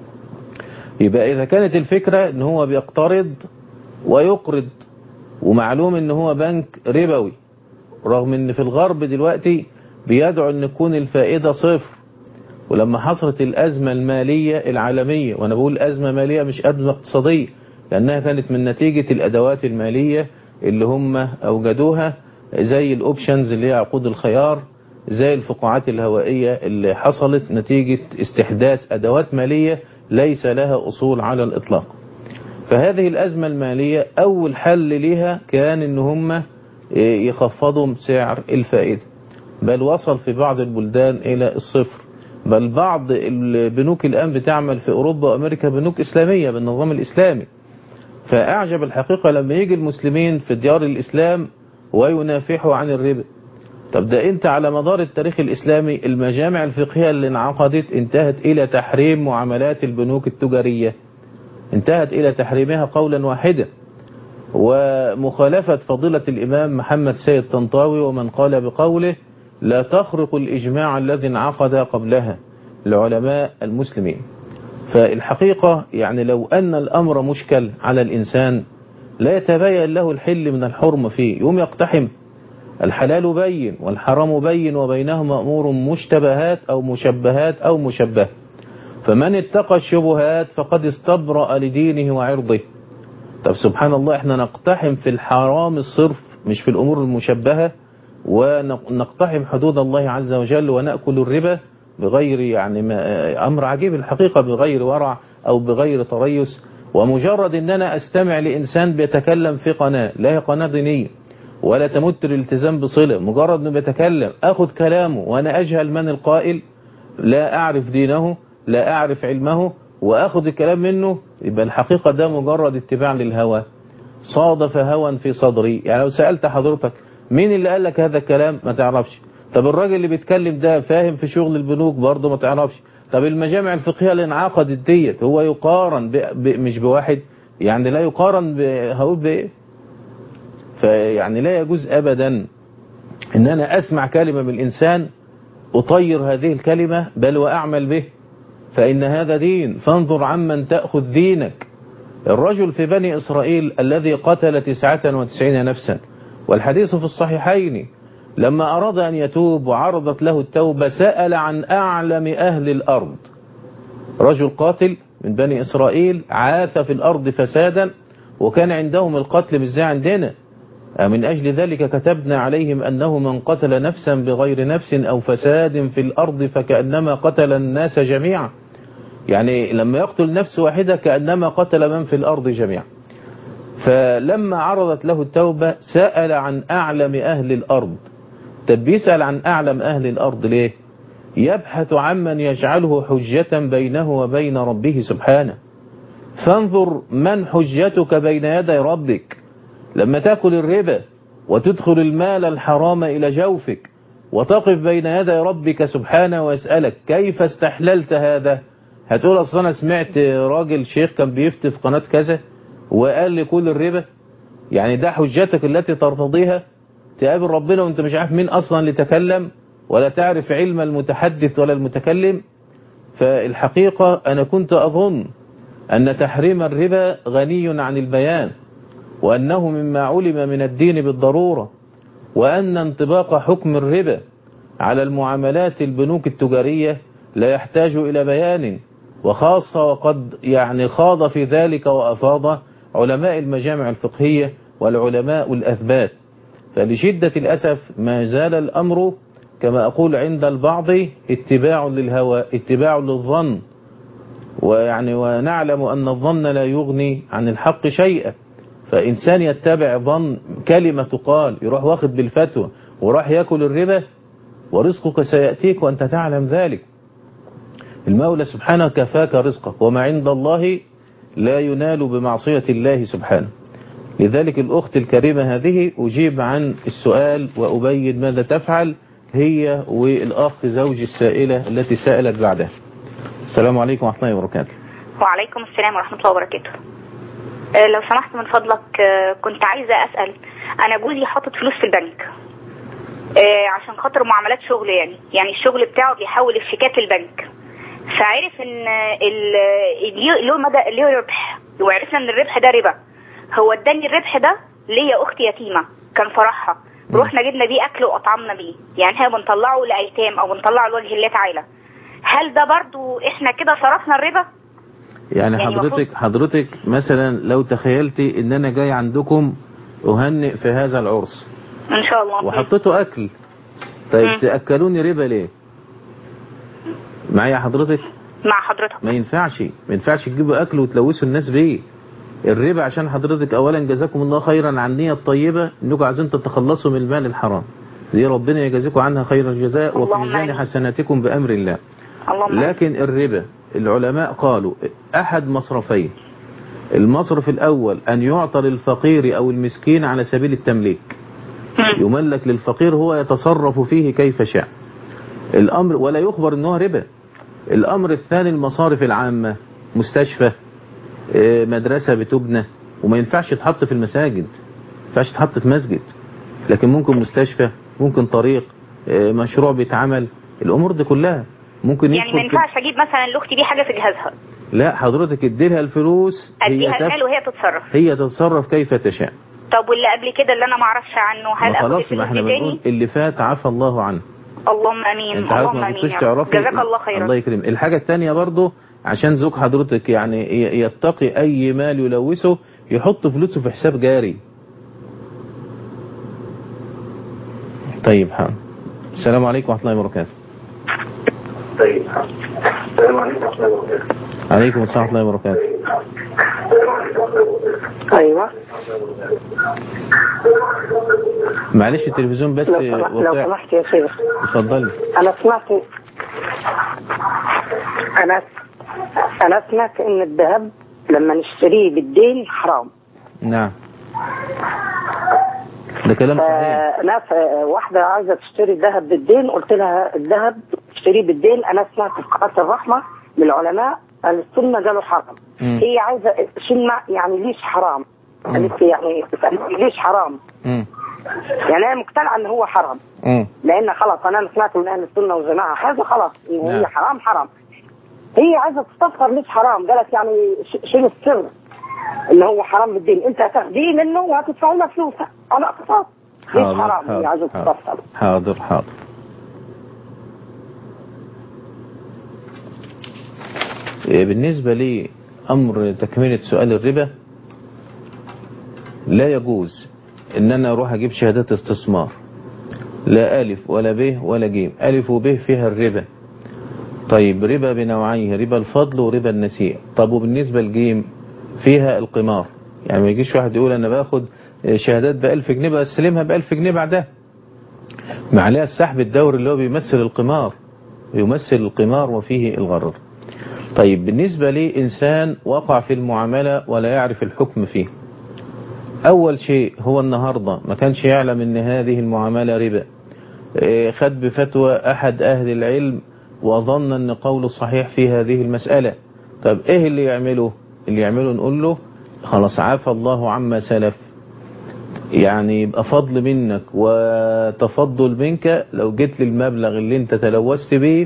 يبقى إذا كانت الفكرة ان هو بيقترض ويقرض ومعلوم ان هو بنك ربوي، رغم ان في الغرب دلوقتي بيدعو ان تكون الفائدة صفر. ولما حصلت الأزمة المالية العالمية، وانا بقول أزمة مالية مش أزمة اقتصادية، لأنها كانت من نتيجة الأدوات المالية اللي هم أوجدوها، زي الأوبشنز اللي هي عقود الخيار، زي الفقاعات الهوائية اللي حصلت نتيجة استحداث أدوات مالية ليس لها أصول على الإطلاق. فهذه الأزمة المالية أول حل لها كان إن هم يخفضوا سعر الفائدة، بل وصل في بعض البلدان إلى الصفر. بل بعض البنوك الآن بتعمل في أوروبا وأمريكا بنوك إسلامية بالنظام الإسلامي. فأعجب الحقيقة لما يجي المسلمين في ديار الإسلام وينافحوا عن الربا. طب ده انت على مدار التاريخ الإسلامي المجامع الفقهية اللي انعقدت انتهت إلى تحريم معاملات البنوك التجارية، انتهت إلى تحريمها قولا واحدا. ومخالفة فضيلة الإمام محمد سيد طنطاوي ومن قال بقوله لا تخرق الإجماع الذي انعقد قبلها العلماء المسلمين. فالحقيقة يعني لو أن الأمر مشكل على الإنسان لا يتبين له الحل من الحرم فيه، يوم يقتحم. الحلال بين والحرام بين وبينهما أمور مشتبهات أو مشبهات أو مشبه، فمن اتقى الشبهات فقد استبرأ لدينه وعرضه. طب سبحان الله، احنا نقتحم في الحرام الصرف مش في الأمور المشبهة، ونقتحم حدود الله عز وجل ونأكل الربا بغير يعني أمر عجيب الحقيقة، بغير ورع أو بغير تريث. ومجرد ان انا استمع لإنسان بيتكلم في قناة لا هي قناة دينية ولا تمت الالتزام بصلة، مجرد انه بيتكلم اخذ كلامه وانا اجهل من القائل، لا اعرف دينه لا اعرف علمه، واخذ الكلام منه، يبقى الحقيقة ده مجرد اتباع للهوى. صادف هوى في صدري. يعني لو سألت حضرتك مين اللي قال لك هذا الكلام ما تعرفش. طب الراجل اللي بيتكلم ده فاهم في شغل البنوك برضه ما تعرفش. طب المجامع الفقهية اللي انعقدت ديت هو يقارن مش بواحد، يعني لا يقارن هقول بايه. فيعني لا يجوز ابدا ان انا اسمع كلمة من الانسان اطير هذه الكلمة بل واعمل به، فان هذا دين، فانظر عمن تأخذ دينك. الرجل في بني إسرائيل الذي قتل 99 نفسا، والحديث في الصحيحين، لما أراد أن يتوب وعرضت له التوبة سأل عن أعلم أهل الأرض. رجل قاتل من بني إسرائيل عاث في الأرض فسادا، وكان عندهم القتل مش زي عندنا. من أجل ذلك كتبنا عليهم أنه من قتل نفسا بغير نفس أو فساد في الأرض فكأنما قتل الناس جميعا. يعني لما يقتل نفس واحدة كأنما قتل من في الأرض جميعا. فلما عرضت له التوبة سأل عن أعلم أهل الأرض. طب بيسأل عن أعلم أهل الأرض ليه؟ يبحث عمن يجعله حجة بينه وبين ربه سبحانه. فانظر من حجتك بين يدي ربك. لما تأكل الربا وتدخل المال الحرام إلى جوفك وتقف بين يدي ربك سبحانه ويسألك كيف استحللت هذا، هتقول أصلا أنا سمعت راجل شيخ كان بيفتي في قناة كذا وقال لي كل الربا. يعني ده حجتك التي ترتضيها؟ تقابل ربنا وانت مش عارف مين أصلا اللي تكلم ولا تعرف علم المتحدث ولا المتكلم. فالحقيقة أنا كنت أظن أن تحريم الربا غني عن البيان، وأنه مما علم من الدين بالضرورة، وأن انطباق حكم الربا على المعاملات البنوك التجارية لا يحتاج إلى بيان، وخاصة وقد يعني خاض في ذلك وأفاض علماء المجامع الفقهية والعلماء الأثبات. فلشدة الأسف ما زال الأمر كما أقول عند البعض اتباع للهوى، اتباع للظن، ويعني ونعلم أن الظن لا يغني عن الحق شيئا. فإنسان يتبع ظن كلمة تقال يروح واخد بالفتوى وراح يأكل الربا، ورزقك سيأتيك وأنت تعلم ذلك. المولى سبحانه كفاك رزقك، وما عند الله لا ينال بمعصية الله سبحانه. لذلك الأخت الكريمة هذه أجيب عن السؤال وأبين ماذا تفعل هي والأخ زوج السائلة التي سألت بعدها. السلام عليكم ورحمة الله وبركاته. وعليكم السلام ورحمة الله وبركاته. لو سمحت من فضلك كنت عايزة أسأل، أنا جوزي حاطط فلوس في البنك عشان خاطر معاملات شغل، يعني الشغل بتاعه بيحول الشيكات للبنك، فعرف ان له ربح، وعرفنا ان الربح ده ربا. هو اداني الربح ده ليا اختي يتيمة كان فرحها، رحنا جبنا بيه اكل واطعمنا بيه، يعني احنا بنطلعه لايتام او بنطلعه لوجه الله تعالى. هل ده برضو احنا كده صرفنا الربا؟ يعني حضرتك مثلا لو تخيلتي ان انا جاي عندكم اهنئ في هذا العرس ان شاء الله وحطيته اكل، طيب تأكلوني ربا ليه؟ معايا حضرتك؟ مع حضرتك. ما ينفعش تجيبوا اكل وتلوثوا الناس بيه. الربا عشان حضرتك اولا جزاكم الله خيرا عن النية الطيبة انكم عايزين تتخلصوا من المال الحرام، دي ربنا يجازيكم عنها خير الجزاء وفي ميزان حسناتكم بأمر الله. لكن الربا العلماء قالوا احد مصرفين. المصرف الاول ان يعطى للفقير او المسكين على سبيل التمليك، يملك للفقير هو يتصرف فيه كيف شاء الامر ولا يخبر انه ربا. الامر الثاني المصارف العامة، مستشفى مدرسة بتبنى وما ينفعش تحط في المساجد، ما ينفعش تحط في مسجد، لكن ممكن مستشفى، ممكن طريق، مشروع بيتعمل، الأمور دي كلها ممكن يعني ما ينفعش اجيب مثلا لاختي دي حاجه في جهازها؟ لا حضرتك اديلها الفلوس، اديها المال وهي تتصرف. هي تتصرف كيف تشاء. طب واللي قبل كده اللي انا ما اعرفش عنه، هل اخد خلاص ما احنا بنقول اللي فات عفى الله عنه. اللهم امين. انت عارف ما كنتش تعرفي. جزاك الله خيرا. الله يكرمك. الحاجه الثانيه برضه عشان زوج حضرتك يعني يتقي اي مال يلوثه، يحط فلوسه في حساب جاري. طيب حاضر. السلام عليكم ورحمه الله وبركاته. طيب السلام عليكم ورحمه الله وبركاته. عليكم السلام ورحمه الله وبركاته. ايوه معلش التلفزيون بس لو سمحت يا شيخ. اتفضلي. انا سمعت ان الذهب لما نشتريه بالدين حرام. نعم ده كلام صحيح. ناس واحدة عايزة تشتري ذهب بالدين، قلت لها الذهب تشتريه بالدين، أنا سمعت في قناة الرحمة من العلماء السنة قالوا حرام. هي عايزة يعني ليش حرام؟ يعني ليش حرام؟ يعني أنا مقتنعة إن هو حرام. لأن خلاص أنا سمعت من أهل السنة والجماعة هذا خلاص إن هي حرام. هي عايزة تستفسر ليش حرام، قالت يعني شنو السر إن هو حرام بالدين؟ أنت هتاخديه منه وهتدفع له فلوس. أنا أقصد ليش حرام؟ هي عايزة تستفسر. حاضر. بالنسبة لي أمر تكملة سؤال الربا، لا يجوز إن أنا أروح أجيب شهادات استثمار، لا ألف ولا ب ولا ج. ألف وب فيها الربا. طيب ربا بنوعيه، ربا الفضل وربا النسيء. طب وبالنسبة للجيم فيها القمار، يعني ما يجيش واحد يقول أنا باخد شهادات ب1000 جنيه بقى استلمها ب1000 جنيه بعدها، ما عليها السحب الدوري اللي هو بيمثل القمار، يمثل القمار وفيه الغرر. طيب بالنسبة لي إنسان وقع في المعاملة ولا يعرف الحكم فيه، أول شيء هو النهاردة ما كانش يعلم أن هذه المعاملة ربا، خد بفتوى أحد أهل العلم وظن أن قوله صحيح في هذه المسألة. طب إيه اللي يعمله؟ اللي يعمله نقول له خلاص عفى الله عما سلف، يعني يبقى فضل منك وتفضل منك لو جيت للمبلغ اللي انت تلوثت به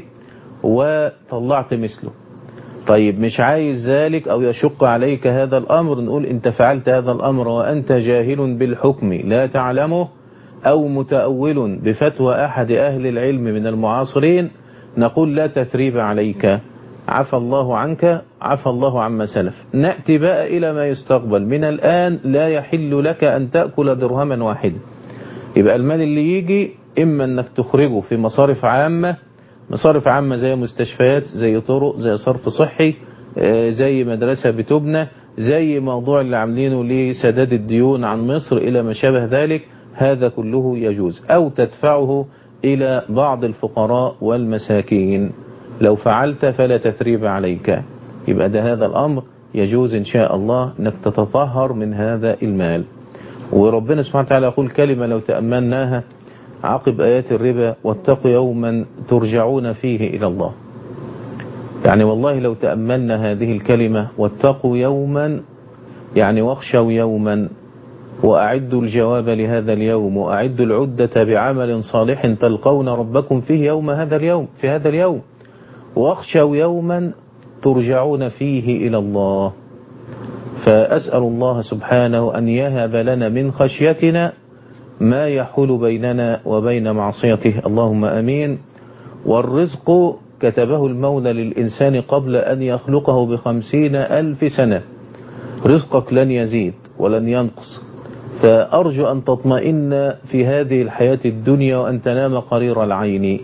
وطلعت مثله. طيب مش عايز ذلك أو يشق عليك هذا الأمر، نقول انت فعلت هذا الأمر وأنت جاهل بالحكم لا تعلمه أو متأول بفتوى أحد أهل العلم من المعاصرين، نقول لا تثريب عليك، عفى الله عنك، عفى الله عما سلف. نأتي بقى إلى ما يستقبل. من الآن لا يحل لك أن تأكل درهما واحدا. يبقى المال اللي يجي إما أنك تخرجه في مصارف عامة، مصارف عامة زي مستشفيات، زي طرق، زي صرف صحي، زي مدرسة بتبنى، زي موضوع اللي عاملينه لسداد الديون عن مصر إلى ما شابه ذلك، هذا كله يجوز. أو تدفعه إلى بعض الفقراء والمساكين، لو فعلت فلا تثريب عليك. يبقى ده هذا الأمر يجوز إن شاء الله أنك تتطهر من هذا المال. وربنا سبحانه وتعالى يقول كلمة لو تأمناها عقب آيات الربا: واتقوا يوما ترجعون فيه إلى الله. يعني والله لو تأملنا هذه الكلمة واتقوا يوما، يعني واخشوا يوما، وأعدوا الجواب لهذا اليوم، وأعدوا العدة بعمل صالح تلقون ربكم فيه يوم هذا اليوم، في هذا اليوم، واخشوا يوما ترجعون فيه إلى الله. فأسأل الله سبحانه أن يهب لنا من خشيتنا ما يحول بيننا وبين معصيته، اللهم أمين. والرزق كتبه المولى للإنسان قبل أن يخلقه ب50,000 سنة، رزقك لن يزيد ولن ينقص، فأرجو أن تطمئن في هذه الحياة الدنيا وأن تنام قرير العين.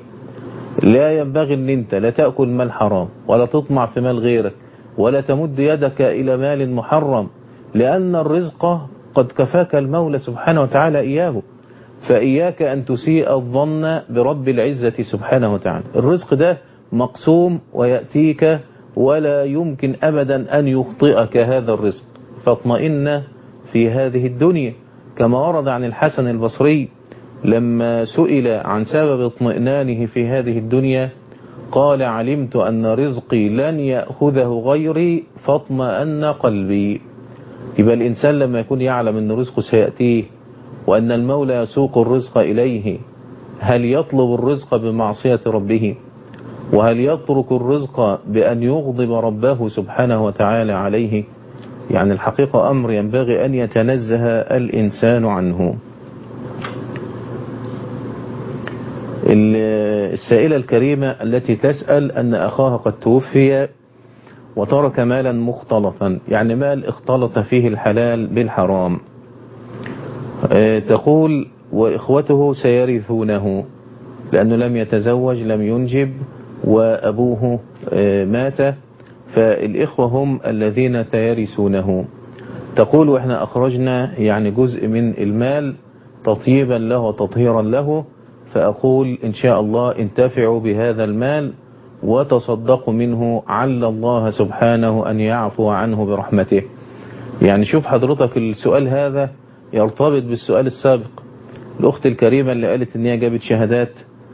لا ينبغي أن أنت لا تأكل مال حرام ولا تطمع في مال غيرك ولا تمد يدك إلى مال محرم، لأن الرزق قد كفاك المولى سبحانه وتعالى إياه. فإياك أن تسيء الظن برب العزة سبحانه وتعالى. الرزق ده مقسوم ويأتيك ولا يمكن أبدا أن يخطئك هذا الرزق، فاطمئن في هذه الدنيا. كما ورد عن الحسن البصري لما سئل عن سبب اطمئنانه في هذه الدنيا قال: علمت أن رزقي لن يأخذه غيري فاطمئن قلبي. يبقى الإنسان لما يكون يعلم أن رزقه سيأتيه وأن المولى يسوق الرزق إليه هل يطلب الرزق بمعصية ربه؟ وهل يترك الرزق بأن يغضب ربه سبحانه وتعالى عليه؟ يعني الحقيقة أمر ينبغي أن يتنزه الإنسان عنه. السائلة الكريمة التي تسأل أن أخاها قد توفي وترك مالا مختلطا، يعني مال اختلط فيه الحلال بالحرام، تقول وإخوته سيرثونه لأنه لم يتزوج لم ينجب وأبوه مات، فالإخوة هم الذين سيرثونه. تقول وإحنا أخرجنا يعني جزء من المال تطيبا له وتطهيرا له، فأقول إن شاء الله انتفعوا بهذا المال وتصدقوا منه عل الله سبحانه أن يعفو عنه برحمته. يعني شوف حضرتك السؤال هذا يرتبط بالسؤال السابق. الأخت الكريمة اللي قالت إن هي جابت شهادات،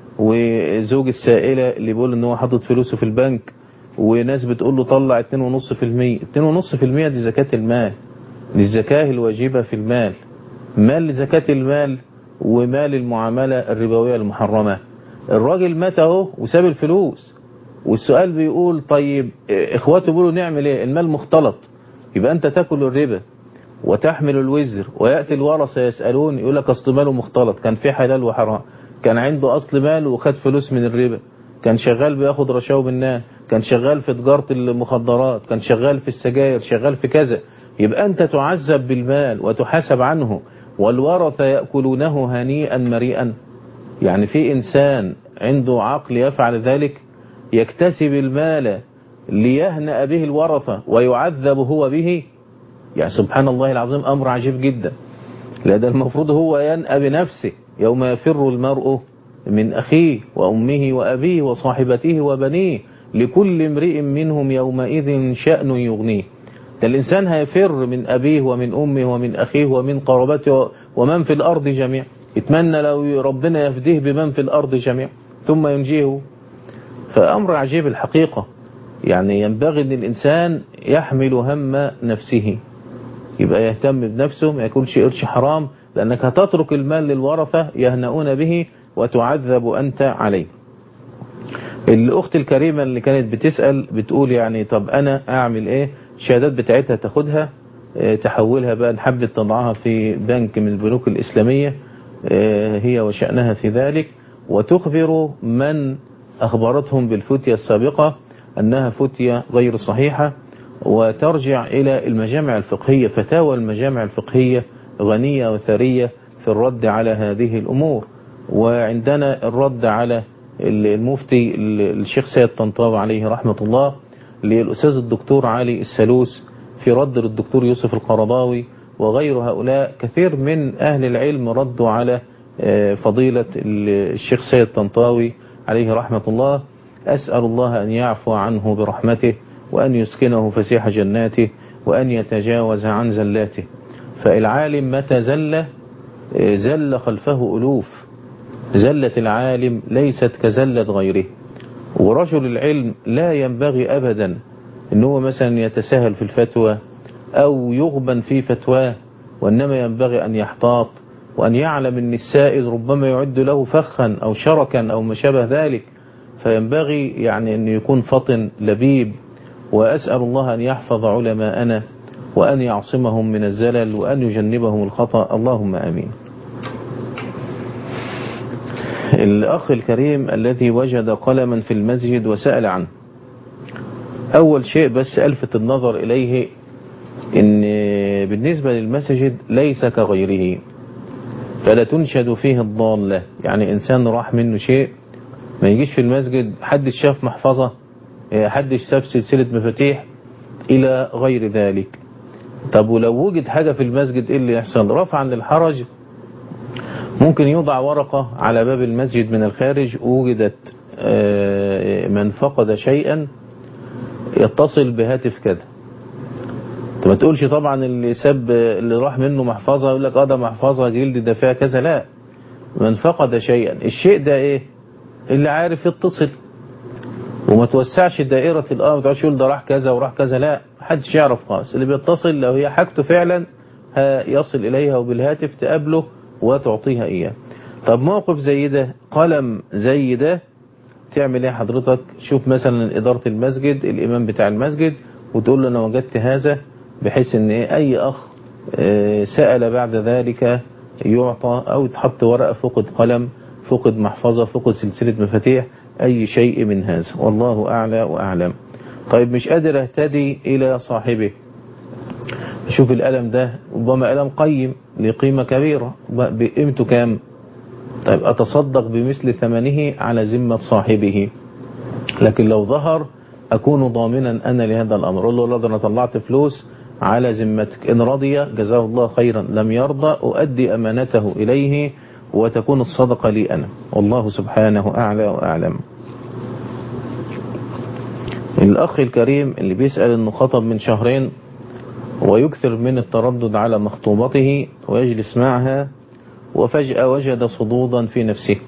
وزوج السائلة اللي بيقول إن هو حاطط فلوسه في البنك، وناس بتقول له طلع 2.5%. 2.5% دي زكاة المال، دي الزكاة الواجبة في المال، مال لزكاة المال ومال المعاملة الربوية المحرمة. الراجل مات اهو وساب الفلوس، والسؤال بيقول طيب اخواته بيقولوا نعمل ايه؟ المال مختلط، يبقى انت تاكل الربا وتحمل الوزر، ويأتي الورثة يسألون يقول لك اصل ماله مختلط، كان في حلال وحرام، كان عنده اصل مال وخد فلوس من الربا، كان شغال بياخد رشاوى بالناس، كان شغال في تجارة المخدرات، كان شغال في السجاير، شغال في كذا، يبقى انت تعذب بالمال وتحاسب عنه والورثة يأكلونه هنيئا مريئا. يعني في إنسان عنده عقل يفعل ذلك، يكتسب المال ليهنأ به الورثة ويعذب هو به؟ يعني سبحان الله العظيم، أمر عجيب جدا. لا ده المفروض هو ينأى بنفسه يوم يفر المرء من أخيه وأمه وأبيه وصاحبته وبنيه لكل امرئ منهم يومئذ شأن يغنيه. ده الإنسان هيفر من أبيه ومن أمه ومن أخيه ومن قرابته ومن في الأرض جميع، يتمنى لو ربنا يفديه بمن في الأرض جميع ثم ينجيه. فأمر عجيب الحقيقة. يعني ينبغي أن الإنسان يحمل هم نفسه، يبقى يهتم بنفسه، ما يكونش قرش حرام، لأنك هتترك المال للورثة يهنؤون به وتعذب أنت عليه. الأخت الكريمة اللي كانت بتسأل بتقول يعني طب أنا أعمل إيه؟ الشهادات بتاعتها تاخدها تحولها بقى نحب تضعها في بنك من البنوك الإسلامية هي وشأنها في ذلك، وتخبر من أخبرتهم بالفتية السابقة أنها فتية غير صحيحة، وترجع إلى المجامع الفقهية. فتاوى المجامع الفقهية غنية وثرية في الرد على هذه الأمور. وعندنا الرد على المفتي الشيخ سيد طنطاوي عليه رحمة الله للأستاذ الدكتور علي السلوس في رد للدكتور يوسف القرضاوي وغير هؤلاء. كثير من أهل العلم ردوا على فضيلة الشيخ سيد طنطاوي عليه رحمة الله. أسأل الله أن يعفو عنه برحمته وأن يسكنه فسيح جناته وأن يتجاوز عن زلاته. فالعالم متى زل خلفه ألوف. زلة العالم ليست كزلة غيره. ورجل العلم لا ينبغي أبدا أنه مثلا يتساهل في الفتوى أو يغبن في فتواه، وإنما ينبغي أن يحتاط وأن يعلم أن السائل ربما يعد له فخا أو شركا أو ما شابه ذلك، فينبغي يعني أن يكون فطن لبيب. وأسأل الله أن يحفظ علماءنا وأن يعصمهم من الزلل وأن يجنبهم الخطأ، اللهم آمين. الأخ الكريم الذي وجد قلما في المسجد وسأل عنه، أول شيء بس ألفت النظر إليه إن بالنسبة للمسجد ليس كغيره، فلا تنشد فيه الضالة. يعني إنسان راح منه شيء ما يجيش في المسجد حد شاف محفظة، حد شاف سلسلة مفاتيح إلى غير ذلك. طب ولو وجد حاجة في المسجد إيه اللي يحصل؟ رفعا للحرج ممكن يوضع ورقة على باب المسجد من الخارج وجدت من فقد شيئا يتصل بهاتف كذا. ما تقولش طبعا اللي راح منه محفظة يقول لك ده محفظة جلد ده فيها كذا، لا، من فقد شيئا. الشيء ده ايه اللي عارف يتصل، وما توسعش دائرة الأمر، ما تقعدش يقول ده راح كذا وراح كذا، لا، محدش يعرف خالص. اللي بيتصل لو هي حاجته فعلا يصل إليها وبالهاتف تقابله وتعطيها إياه. طب موقف زي ده، قلم زي ده، تعمل ايه حضرتك؟ شوف مثلا إدارة المسجد، الإمام بتاع المسجد، وتقول له أنا وجدت هذا، بحيث ان أي أخ سأل بعد ذلك يعطى، أو تحط ورقة فقد قلم، فقد محفظة، فقد سلسلة مفاتيح، أي شيء من هذا، والله أعلى وأعلم. طيب مش قادر أهتدي إلى صاحبه، شوف القلم ده ربما قلم قيم لقيمة كبيرة، بقيمته كام؟ طيب أتصدق بمثل ثمنه على ذمة صاحبه، لكن لو ظهر أكون ضامنا أنا لهذا الأمر، أقول له لا، أنا طلعت فلوس على ذمتك، إن رضي جزاه الله خيرا، لم يرضى أؤدي أمانته إليه وتكون الصدقة لي أنا، والله سبحانه أعلى وأعلم. الأخ الكريم اللي بيسأل إنه خطب من شهرين ويكثر من التردد على مخطوبته ويجلس معها، وفجأة وجد صدودا في نفسه،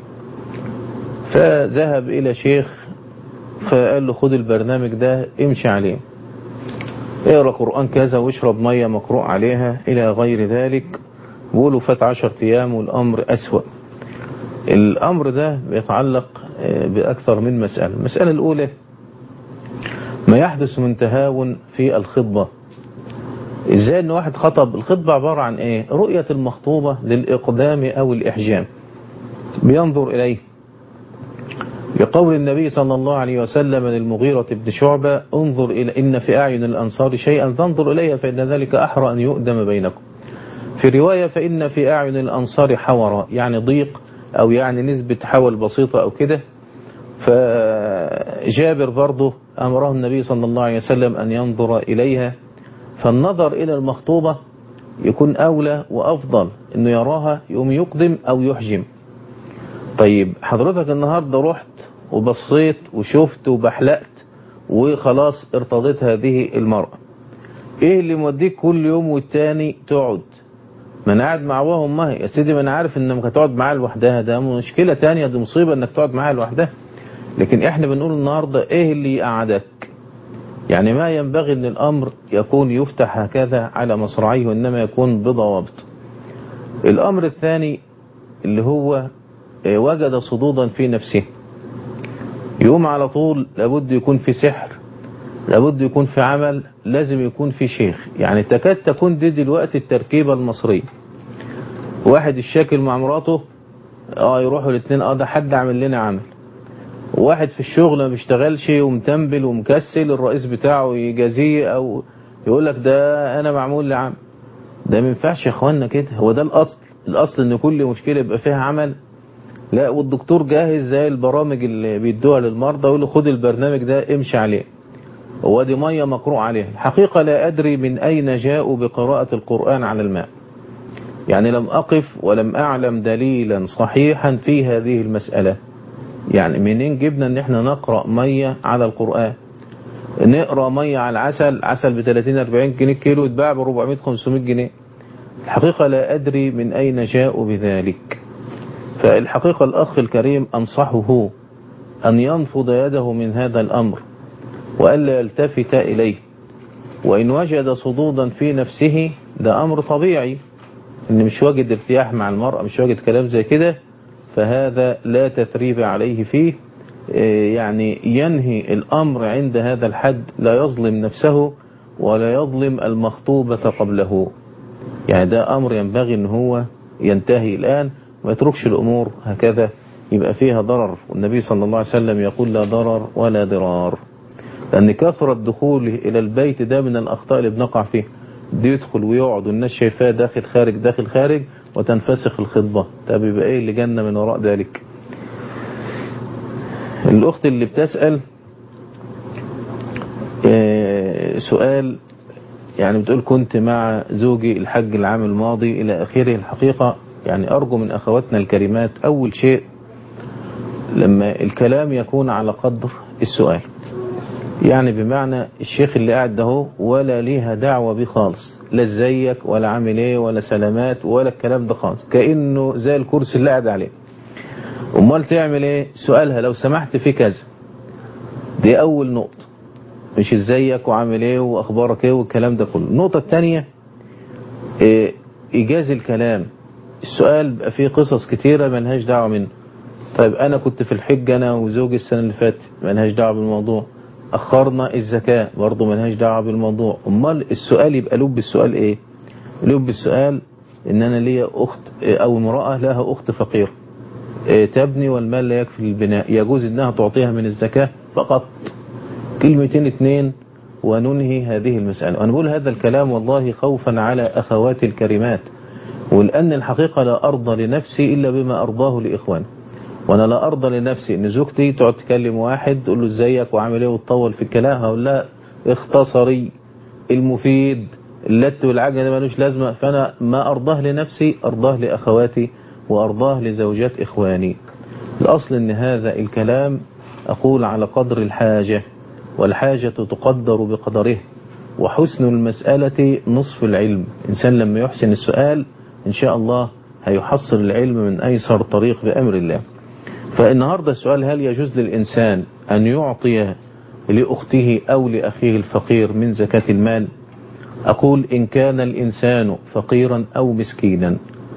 فذهب إلى شيخ فقال له خد البرنامج ده امشي عليه، اقرأ قرآن كذا واشرب مية مقروء عليها إلى غير ذلك. بيقولوا فات 10 أيام والأمر أسوأ. الأمر ده بيتعلق بأكثر من مسألة. المسألة الأولى ما يحدث من تهاون في الخطبة. ازاي ان واحد خطب؟ الخطبة عبارة عن ايه؟ رؤية المخطوبة للإقدام أو الإحجام، بينظر إليه، لقول النبي صلى الله عليه وسلم للمغيرة بن شعبة انظر إلى إن في أعين الأنصار شيئا فانظر إليه فإن ذلك أحرى أن يؤدم بينكم. في رواية فإن في أعين الأنصار حورا، يعني ضيق أو يعني نسبة حول بسيطة أو كده. فجابر برضه أمره النبي صلى الله عليه وسلم أن ينظر إليها، فالنظر إلى المخطوبة يكون أولى وأفضل، إنه يراها يقوم يقدم أو يحجم. طيب حضرتك النهاردة رحت وبصيت وشفت وبحلقت وخلاص ارتضيت هذه المرأة، ايه اللي موديك كل يوم والتاني تقعد؟ ما انا قاعد مع ابوها وامها يا سيدي، ما انا عارف انك هتقعد معاها لوحدها، ده مشكلة تانية، دي مصيبة انك تقعد معاها لوحدها. لكن احنا بنقول النهاردة ايه اللي يقعدك؟ يعني ما ينبغي ان الامر يكون يفتح هكذا على مصراعيه، وانما يكون بضوابط. الامر الثاني اللي هو وجد صدودا في نفسه، يقوم على طول لابد يكون في سحر، لابد يكون في عمل، لازم يكون في شيخ. يعني تكاد تكون دي دلوقتي التركيبة المصرية. واحد الشاكل مع مراته، يروحوا الاثنين، ده حد عمل لنا عمل. واحد في الشغل ما بيشتغلش ومتنبل ومكسل، الرئيس بتاعه يجازيه او يقول لك ده انا معمول لعمل. ده ما ينفعش يا اخوانا كده، هو ده الاصل. الاصل ان كل مشكلة يبقى فيها عمل. لا، والدكتور جاهز زي البرامج اللي بيدوها للمرضى، يقول له خد البرنامج ده امشي عليه، هو دي مية مقروء عليها. الحقيقة لا أدري من أين جاءوا بقراءة القرآن على الماء، يعني لم أقف ولم أعلم دليلا صحيحا في هذه المسألة. يعني منين جبنا ان احنا نقرأ مية على القرآن؟ نقرأ مية على العسل، عسل ب30-40 جنيه كيلو، يتباع ب400-500 جنيه. الحقيقة لا أدري من أين جاءوا بذلك. فالحقيقة الأخ الكريم أنصحه أن ينفض يده من هذا الأمر وألا يلتفت إليه. وإن وجد صدودا في نفسه ده أمر طبيعي، إن مش واجد ارتياح مع المرأة، مش واجد كلام زي كده، فهذا لا تثريب عليه فيه. يعني ينهي الأمر عند هذا الحد، لا يظلم نفسه ولا يظلم المخطوبة قبله. يعني ده أمر ينبغي أن هو ينتهي الآن، ما يتركش الأمور هكذا يبقى فيها ضرر. والنبي صلى الله عليه وسلم يقول لا ضرر ولا ضرار، لأن كثرة دخوله إلى البيت ده من الأخطاء اللي بنقع فيه. دي يدخل ويقعد والناس شايفاه داخل خارج داخل خارج، وتنفسخ الخطبة. طب يبقى إيه اللي جنة من وراء ذلك؟ الأخت اللي بتسأل سؤال، يعني بتقول كنت مع زوجي الحج العام الماضي إلى آخره. الحقيقة يعني أرجو من أخواتنا الكريمات، أول شيء لما الكلام يكون على قدر السؤال، يعني بمعنى الشيخ اللي قاعد ده ولا ليها دعوة بيه خالص، لا ازيك ولا عامل ايه ولا سلامات ولا الكلام ده خالص، كأنه زي الكرسي اللي قاعد عليه. امال تعمل ايه؟ سؤالها لو سمحت في كذا. دي اول نقطة، مش ازيك وعامل ايه واخبارك ايه والكلام ده كله. النقطة الثانية ايجاز الكلام، السؤال بقى فيه قصص كتيرة ملهاش دعوة منه. طيب أنا كنت في الحج أنا وزوجي السنة اللي فاتت، ملهاش دعوة بالموضوع. أخرنا الزكاة، برضه ملهاش دعوة بالموضوع. أمال السؤال يبقى لب السؤال إيه؟ لب السؤال إن أنا ليا أخت أو امرأة لها أخت فقير تبني والمال لا يكفي للبناء، يجوز إنها تعطيها من الزكاة فقط. كلمتين اتنين وننهي هذه المسألة. وأنا بقول هذا الكلام والله خوفا على أخواتي الكريمات، ولأن الحقيقة لا أرضى لنفسي إلا بما أرضاه لإخواني. وأنا لا أرضى لنفسي إن زوجتي تقعد تكلم واحد تقول له إزيك وعامل إيه وتطول في الكلام، هقول لها اختصري المفيد اللت والعجل ده ملوش لازمة. فأنا ما أرضاه لنفسي أرضاه لأخواتي وأرضاه لزوجات إخواني. الأصل إن هذا الكلام أقول على قدر الحاجة، والحاجة تقدر بقدره، وحسن المسألة نصف العلم. إنسان لما يحسن السؤال إن شاء الله هيحصل العلم من أيسر طريق بأمر الله. فالنهاردة السؤال: هل يجوز للإنسان أن يعطي لأخته أو لأخيه الفقير من زكاة المال؟ أقول إن كان الإنسان فقيرا أو مسكينا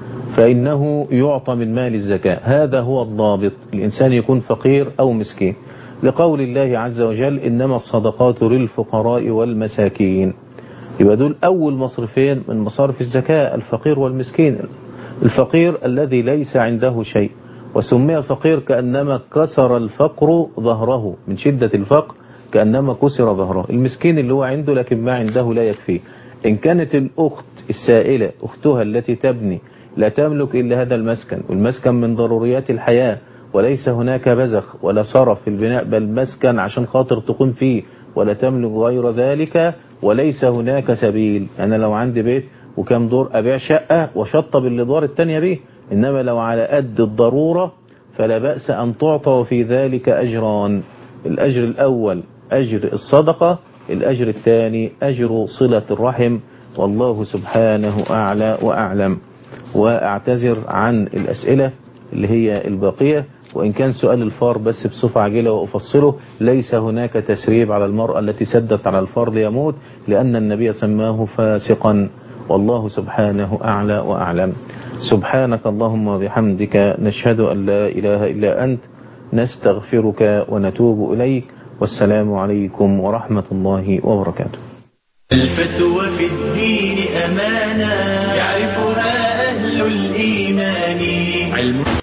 فإنه يعطى من مال الزكاة. هذا هو الضابط، الإنسان يكون فقير أو مسكين، لقول الله عز وجل إنما الصدقات للفقراء والمساكين. يبقى دول أول مصرفين من مصارف الزكاة، الفقير والمسكين. الفقير الذي ليس عنده شيء، وسمي فقير كأنما كسر الفقر ظهره، من شدة الفقر كأنما كسر ظهره. المسكين اللي هو عنده لكن ما عنده لا يكفيه. إن كانت الأخت السائلة أختها التي تبني لا تملك إلا هذا المسكن، والمسكن من ضروريات الحياة، وليس هناك بزخ ولا صرف في البناء، بل مسكن عشان خاطر تقوم فيه ولا تملك غير ذلك، وليس هناك سبيل. أنا لو عندي بيت وكم دور أبيع شقة وشطب الأدوار التانية به، إنما لو على قد الضرورة فلا بأس أن تعطى، وفي ذلك أجران: الأجر الأول أجر الصدقة، الأجر الثاني أجر صلة الرحم. والله سبحانه أعلى وأعلم. وأعتذر عن الأسئلة اللي هي الباقية، وإن كان سؤال الفار بس بصفة عاجلة وأفصله: ليس هناك تسريب على المرأة التي سدت على الفار ليموت، لأن النبي سماه فاسقا. والله سبحانه أعلى وأعلم. سبحانك اللهم وبحمدك، نشهد أن لا إله إلا أنت، نستغفرك ونتوب إليك. والسلام عليكم ورحمة الله وبركاته. الفتوى في الدين أمانة يعرفها أهل الإيمان. علم